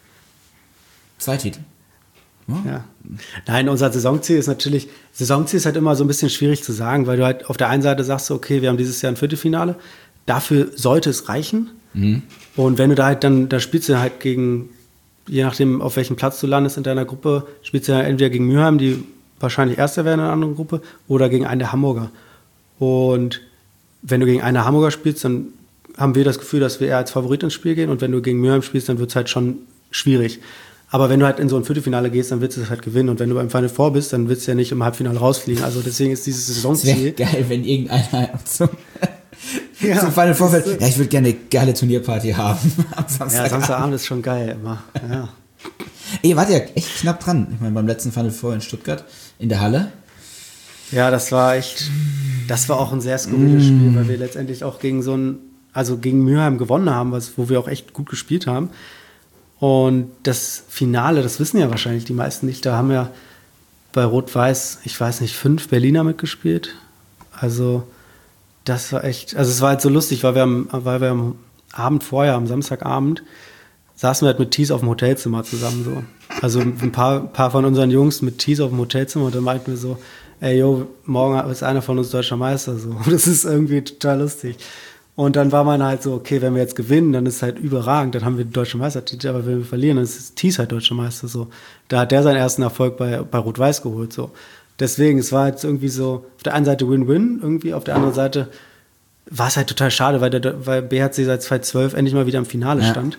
Zwei Titel. Ja. Nein, unser Saisonziel ist natürlich, Saisonziel ist halt immer so ein bisschen schwierig zu sagen, weil du halt auf der einen Seite sagst, okay, wir haben dieses Jahr ein Viertelfinale, dafür sollte es reichen. Mhm. Und wenn du da halt dann, da spielst du halt gegen, je nachdem, auf welchem Platz du landest in deiner Gruppe, spielst du ja entweder gegen Mülheim, die wahrscheinlich Erster werden in einer anderen Gruppe, oder gegen einen der Hamburger. Und wenn du gegen einen der Hamburger spielst, dann haben wir das Gefühl, dass wir eher als Favorit ins Spiel gehen. Und wenn du gegen Mülheim spielst, dann wird es halt schon schwierig. Aber wenn du halt in so ein Viertelfinale gehst, dann willst du es halt gewinnen. Und wenn du beim Final Four bist, dann willst du ja nicht im Halbfinale rausfliegen. Also deswegen ist dieses Es Saisonziel. wäre geil, wenn irgendeiner zum, Ja, zum Final Vorfeld, ja, ich würde gerne eine geile Turnierparty haben am Ja, Samstagabend. Samstagabend ist schon geil immer. Ja. Ihr wart ja echt knapp dran. Ich meine, beim letzten Final Four in Stuttgart in der Halle. Ja, das war echt, das war auch ein sehr skurriles Spiel, weil wir letztendlich auch gegen so ein, also gegen Mülheim gewonnen haben, was, wo wir auch echt gut gespielt haben. Und das Finale, das wissen ja wahrscheinlich die meisten nicht, da haben ja bei Rot-Weiß, ich weiß nicht, fünf Berliner mitgespielt. Also das war echt, also es war halt so lustig, weil wir am, weil wir am Abend vorher, am Samstagabend, saßen wir halt mit Thies auf dem Hotelzimmer zusammen so. Also ein paar, paar von unseren Jungs mit Thies auf dem Hotelzimmer und dann meinten wir so, ey, yo, morgen ist einer von uns deutscher Meister, so. Das ist irgendwie total lustig. Und dann war man halt so, okay, wenn wir jetzt gewinnen, dann ist es halt überragend, dann haben wir den deutschen Meistertitel, aber wenn wir verlieren, dann ist Thies halt deutscher Meister, so. Da hat der seinen ersten Erfolg bei, bei Rot-Weiß geholt, so. Deswegen, es war jetzt irgendwie so, auf der einen Seite Win-Win, irgendwie, auf der anderen Seite war es halt total schade, weil der, weil B H C seit zweitausendzwölf endlich mal wieder im Finale Ja. stand.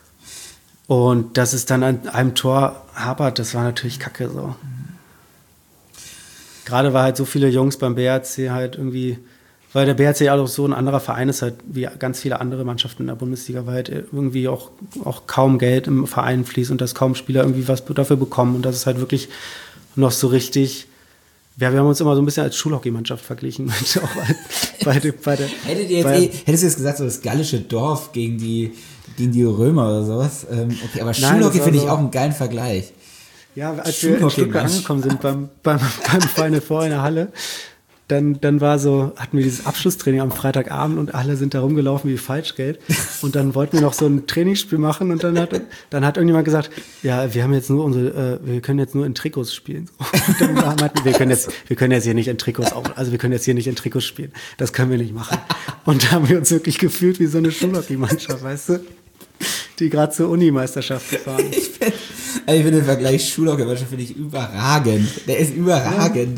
Und dass es dann an einem Tor hapert, das war natürlich kacke, so. Gerade weil halt so viele Jungs beim B H C halt irgendwie, weil der B H C auch so ein anderer Verein ist, halt wie ganz viele andere Mannschaften in der Bundesliga, weil halt irgendwie auch, auch kaum Geld im Verein fließt und dass kaum Spieler irgendwie was dafür bekommen und das ist halt wirklich noch so richtig, ja, wir haben uns immer so ein bisschen als Schulhockeymannschaft verglichen. Auch bei, bei, bei der, Hättet ihr jetzt bei, eh, hättest du jetzt gesagt, so das gallische Dorf gegen die, gegen die Römer oder sowas? Ähm, okay, aber Nein, Schulhockey das war finde ich so- auch einen geilen Vergleich. Ja, als wir in Schulhockey, Stuttgart Mensch. angekommen sind beim, beim, beim Final Four in der Halle, dann, dann war so, hatten wir dieses Abschlusstraining am Freitagabend und alle sind da rumgelaufen wie Falschgeld. Und dann wollten wir noch so ein Trainingsspiel machen und dann hat, dann hat irgendjemand gesagt, ja, wir haben jetzt nur unsere, äh, wir können jetzt nur in Trikots spielen. Und dann meinten wir, wir können jetzt, wir können jetzt hier nicht in Trikots auch, also wir können jetzt hier nicht in Trikots spielen. Das können wir nicht machen. Und da haben wir uns wirklich gefühlt wie so eine Schulhockey-Mannschaft, weißt du? Die gerade zur Unimeisterschaft gefahren ist. Ich finde also ich find den Vergleich Schulhockey-Mannschaft finde ich überragend. Der ist überragend.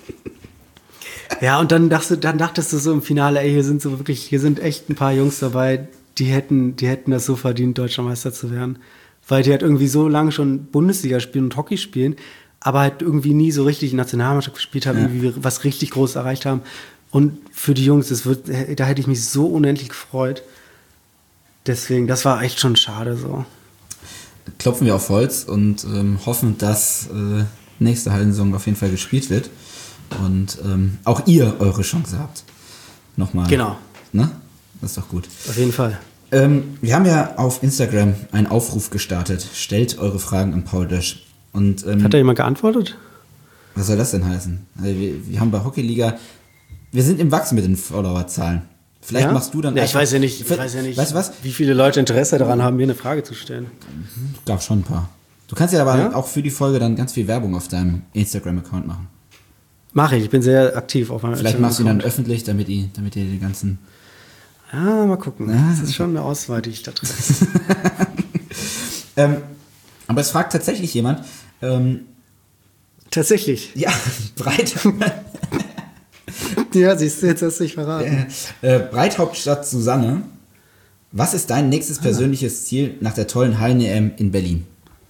Ja, und dann dachtest, du, dann dachtest du so im Finale, ey, hier sind so wirklich, hier sind echt ein paar Jungs dabei, die hätten, die hätten das so verdient, deutscher Meister zu werden. Weil die halt irgendwie so lange schon Bundesliga spielen und Hockey spielen, aber halt irgendwie nie so richtig Nationalmannschaft gespielt haben, Ja. irgendwie was richtig Großes erreicht haben. Und für die Jungs, das wird, da hätte ich mich so unendlich gefreut. Deswegen, das war echt schon schade so. Klopfen wir auf Holz und ähm, hoffen, dass äh, nächste Hallensaison auf jeden Fall gespielt wird. Und ähm, auch ihr eure Chance habt. Nochmal. Genau. Ne? Das ist doch gut. Auf jeden Fall. Ähm, wir haben ja auf Instagram einen Aufruf gestartet. Stellt eure Fragen an Paul Dösch. Und ähm, Hat da jemand geantwortet? was soll das denn heißen? Also wir, wir haben bei Hockeyliga, wir sind im Wachsen mit den Followerzahlen. Vielleicht Ja? machst du dann Ja, ich einfach- weiß ja nicht, ich weiß ja nicht, Weißt du was? wie viele Leute Interesse daran haben, mir eine Frage zu stellen. Gab schon ein paar. Du kannst ja aber Ja? auch für die Folge dann ganz viel Werbung auf deinem Instagram-Account machen. Mache ich, ich bin sehr aktiv auf meinem Vielleicht machst du ihn dann Instagram-Account. öffentlich, damit ihr, damit ihr die ganzen... Ja, mal gucken. Ja. Das ist schon eine Auswahl, die ich da treffe. Ähm, aber es fragt tatsächlich jemand, ähm, Tatsächlich. ja, breit, Ja, siehst du, jetzt hast du dich verraten. äh, Breithauptstadt Susanne, was ist dein nächstes persönliches Ziel nach der tollen Hallen-E M in Berlin?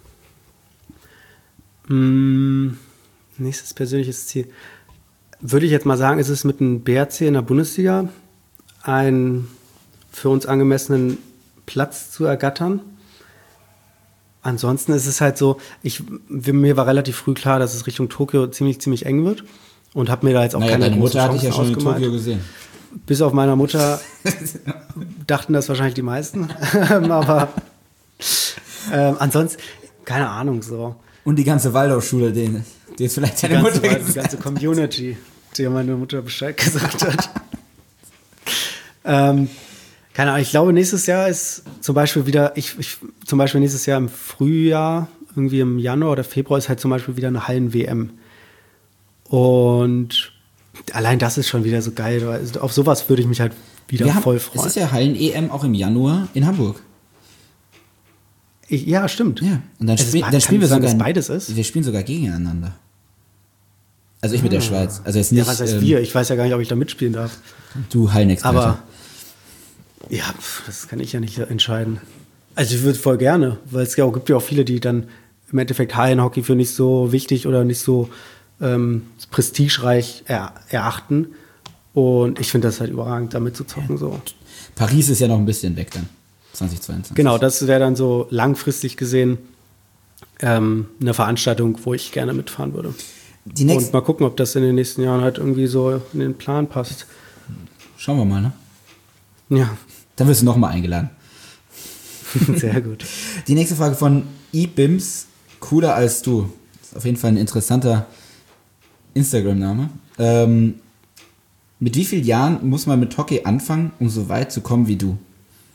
Mm, nächstes persönliches Ziel. Würde ich jetzt mal sagen, ist es mit dem B R C in der Bundesliga einen für uns angemessenen Platz zu ergattern. ansonsten ist es halt so, ich, mir war relativ früh klar, dass es Richtung Tokio ziemlich, ziemlich eng wird und habe mir da jetzt auch naja, keine deine großen Mutter hatte ich ja Chancen schon in ausgemalt. Tokio gesehen. Bis auf meiner Mutter dachten das wahrscheinlich die meisten. Aber ähm, ansonsten, keine Ahnung, so. Und die ganze Waldorfschule, den, die ist vielleicht Die deine ganze, Mutter die gesagt. ganze Community, die meine Mutter Bescheid gesagt hat. ähm, keine Ahnung, ich glaube, nächstes Jahr ist zum Beispiel wieder, ich, ich zum Beispiel nächstes Jahr im Frühjahr, irgendwie im Januar oder Februar ist halt zum Beispiel wieder eine Hallen-W M. Und allein das ist schon wieder so geil. Also auf sowas würde ich mich halt wieder Wir haben, voll freuen. es ist ja Hallen-E M auch im Januar in Hamburg. Ich, ja, stimmt. Ja. Und dann, Es ist spiel, be- dann spielen wir kann es sein, sogar. dass beides ist? Wir spielen sogar gegeneinander. Also ich mit der Schweiz. Also jetzt Ja, nicht was heißt ähm, wir? Ich weiß ja gar nicht, ob ich da mitspielen darf. du Hallenexperte. Aber ja, pf, das kann ich ja nicht entscheiden. Also ich würde voll gerne, weil es ja auch, gibt ja auch viele, die dann im Endeffekt Hallenhockey für nicht so wichtig oder nicht so ähm, prestigereich er, erachten. Und ich finde das halt überragend, da mitzuzocken. So. Paris ist ja noch ein bisschen weg dann. zwanzig zweiundzwanzig. Genau, das wäre dann so langfristig gesehen ähm, eine Veranstaltung, wo ich gerne mitfahren würde. Die Und nächsten, mal gucken, ob das in den nächsten Jahren halt irgendwie so in den Plan passt. schauen wir mal, ne? Ja, Dann wirst du nochmal eingeladen. sehr gut. Die nächste Frage von eBims, cooler als du. Das ist auf jeden Fall ein interessanter Instagram-Name. Ähm, mit wie vielen Jahren muss man mit Hockey anfangen, um so weit zu kommen wie du?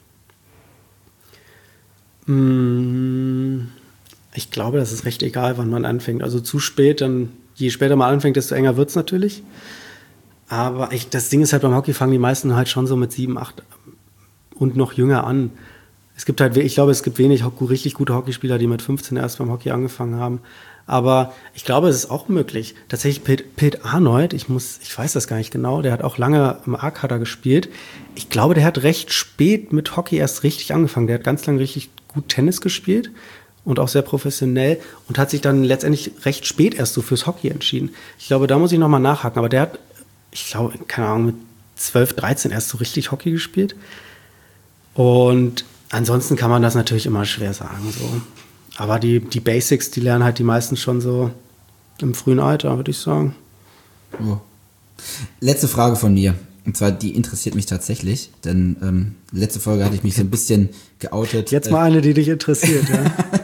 Mm, Ich glaube, das ist recht egal, wann man anfängt. Also zu spät, dann je später man anfängt, desto enger wird es natürlich. Aber ich, das Ding ist halt, beim Hockey fangen die meisten halt schon so mit sieben, acht und noch jünger an. Es gibt halt, we- ich glaube, es gibt wenig ho- richtig gute Hockeyspieler, die mit fünfzehn erst beim Hockey angefangen haben. Aber ich glaube, es ist auch möglich. Tatsächlich, Pete, Pete Arnold, ich muss, ich weiß das gar nicht genau, der hat auch lange im A-Kader gespielt. Ich glaube, der hat recht spät mit Hockey erst richtig angefangen. Der hat ganz lange richtig gut Tennis gespielt und auch sehr professionell und hat sich dann letztendlich recht spät erst so fürs Hockey entschieden. Ich glaube, da muss ich nochmal nachhaken. Aber der hat, ich glaube, keine Ahnung, mit zwölf, dreizehn erst so richtig Hockey gespielt. Und ansonsten kann man das natürlich immer schwer sagen. So. Aber die, die Basics, die lernen halt die meisten schon so im frühen Alter, würde ich sagen. Oh. Letzte Frage von mir. Und zwar, die interessiert mich tatsächlich, denn ähm, letzte Folge hatte ich mich so ein bisschen geoutet. Jetzt mal eine, die dich interessiert. Ja.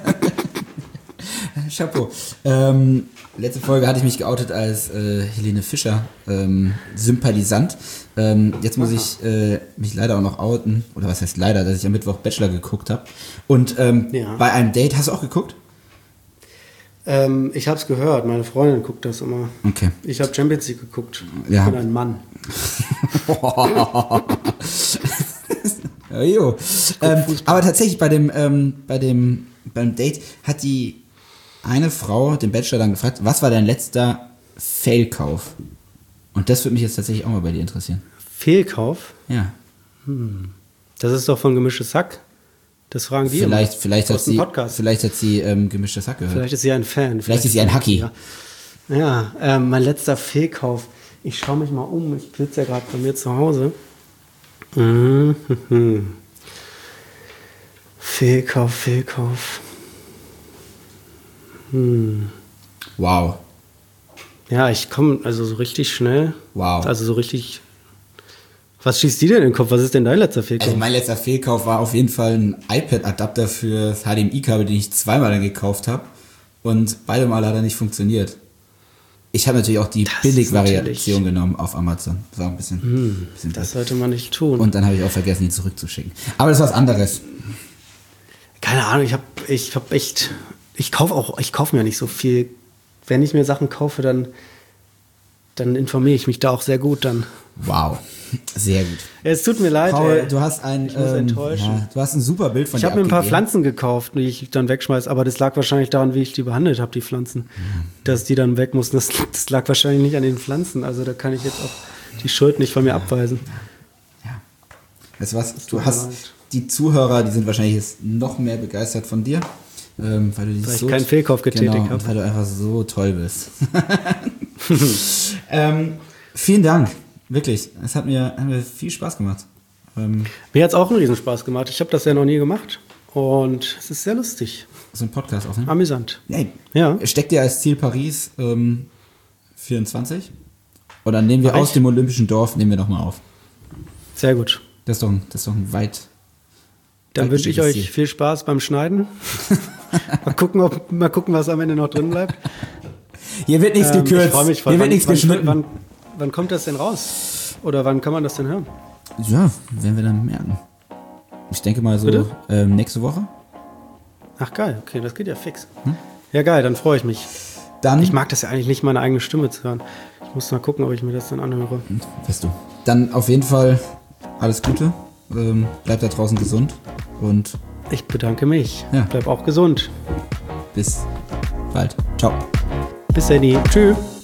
Äh, Chapeau. Ähm, letzte Folge hatte ich mich geoutet als äh, Helene Fischer ähm, Sympathisant. Ähm, jetzt muss ich äh, mich leider auch noch outen, oder was heißt leider, dass ich am Mittwoch Bachelor geguckt habe. Und ähm, Ja. bei einem Date, hast du auch geguckt? ähm, ich habe es gehört, meine Freundin guckt das immer. Okay. Ich habe Champions League geguckt. Ja. Ich bin ein Mann. Ja, jo. Ähm, aber tatsächlich bei dem, ähm, bei dem, beim Date hat die eine Frau den Bachelor dann gefragt, was war dein letzter Failkauf? Und das würde mich jetzt tatsächlich auch mal bei dir interessieren. Fehlkauf? Ja. Das ist doch von Gemischtes Hack. Das fragen die Vielleicht, immer. vielleicht, hat Aus dem sie, Podcast. vielleicht hat sie ähm, gemischtes Hack gehört. Vielleicht ist sie ein Fan. Vielleicht ist sie ein Hacki. Ja, ja ähm, mein letzter Fehlkauf. Ich schaue mich mal um. Ich sitze ja gerade bei mir zu Hause. Mhm. Fehlkauf, Fehlkauf. Hm. Wow. Ja, ich komme also so richtig schnell. Wow. Also so richtig. Was schießt die denn in den Kopf? Was ist denn dein letzter Fehlkauf? Also mein letzter Fehlkauf war auf jeden Fall ein iPad-Adapter für das H D M I-Kabel, den ich zweimal dann gekauft habe. Und beide Mal hat er nicht funktioniert. Ich habe natürlich auch die Das ist Billig-Variation natürlich- genommen auf Amazon. Das war ein bisschen, Hm, bisschen das blöd. sollte man nicht tun. Und dann habe ich auch vergessen, ihn zurückzuschicken. Aber das ist was anderes. Keine Ahnung, ich habe ich hab echt, ich kaufe auch, ich kaufe mir nicht so viel. Wenn ich mir Sachen kaufe, dann, dann informiere ich mich da auch sehr gut dann. Wow. Sehr gut. Ja, es tut mir leid, Paul, ey. du hast ein, Ich muss ähm, enttäuschen. ja, du hast ein super Bild von Ich dir habe mir ein paar abgegeben. Pflanzen gekauft, die ich dann wegschmeiße, aber das lag wahrscheinlich daran, wie ich die behandelt habe, die Pflanzen. Dass die dann weg mussten, das, das lag wahrscheinlich nicht an den Pflanzen. Also da kann ich jetzt auch die Schuld nicht von mir abweisen. Weißt du was? tut Du mir hast leid. die Zuhörer, die sind wahrscheinlich jetzt noch mehr begeistert von dir. Ähm, weil du die Weil ich so keinen Fehlkauf getätigt genau, habe. und weil du einfach so toll bist. ähm, vielen Dank. Wirklich. Es hat mir, hat mir viel Spaß gemacht. Ähm, Mir hat es auch einen Riesenspaß gemacht. Ich habe das ja noch nie gemacht und es ist sehr lustig. so einen Podcast aufnehmen? Amüsant. Nee. Ja. Steckt ihr als Ziel Paris ähm, vierundzwanzig? Oder nehmen wir Mach aus ich. dem Olympischen Dorf, nehmen wir nochmal auf? Sehr gut. Das ist doch ein, das ist doch ein weit... Dann wünsche ich Ziel. euch viel Spaß beim Schneiden. mal, gucken, ob, mal gucken, was am Ende noch drin bleibt. Hier wird nichts Ähm, gekürzt. Ich freue mich voll. Hier wird Wann- nichts wann, geschnitten. Wann, wann kommt das denn raus? Oder wann kann man das denn hören? Ja, werden wir dann merken. Ich denke mal so Bitte? ähm, nächste Woche. Ach geil, okay, das geht ja fix. Ja geil, dann freue ich mich. Dann, Ich mag das ja eigentlich nicht, meine eigene Stimme zu hören. Ich muss mal gucken, ob ich mir das dann anhöre. weißt du. Dann auf jeden Fall alles Gute. Ähm, bleibt da draußen gesund. Und Ich bedanke mich. Ja. Bleib auch gesund. bis bald. Ciao. Bis dann. Tschüss.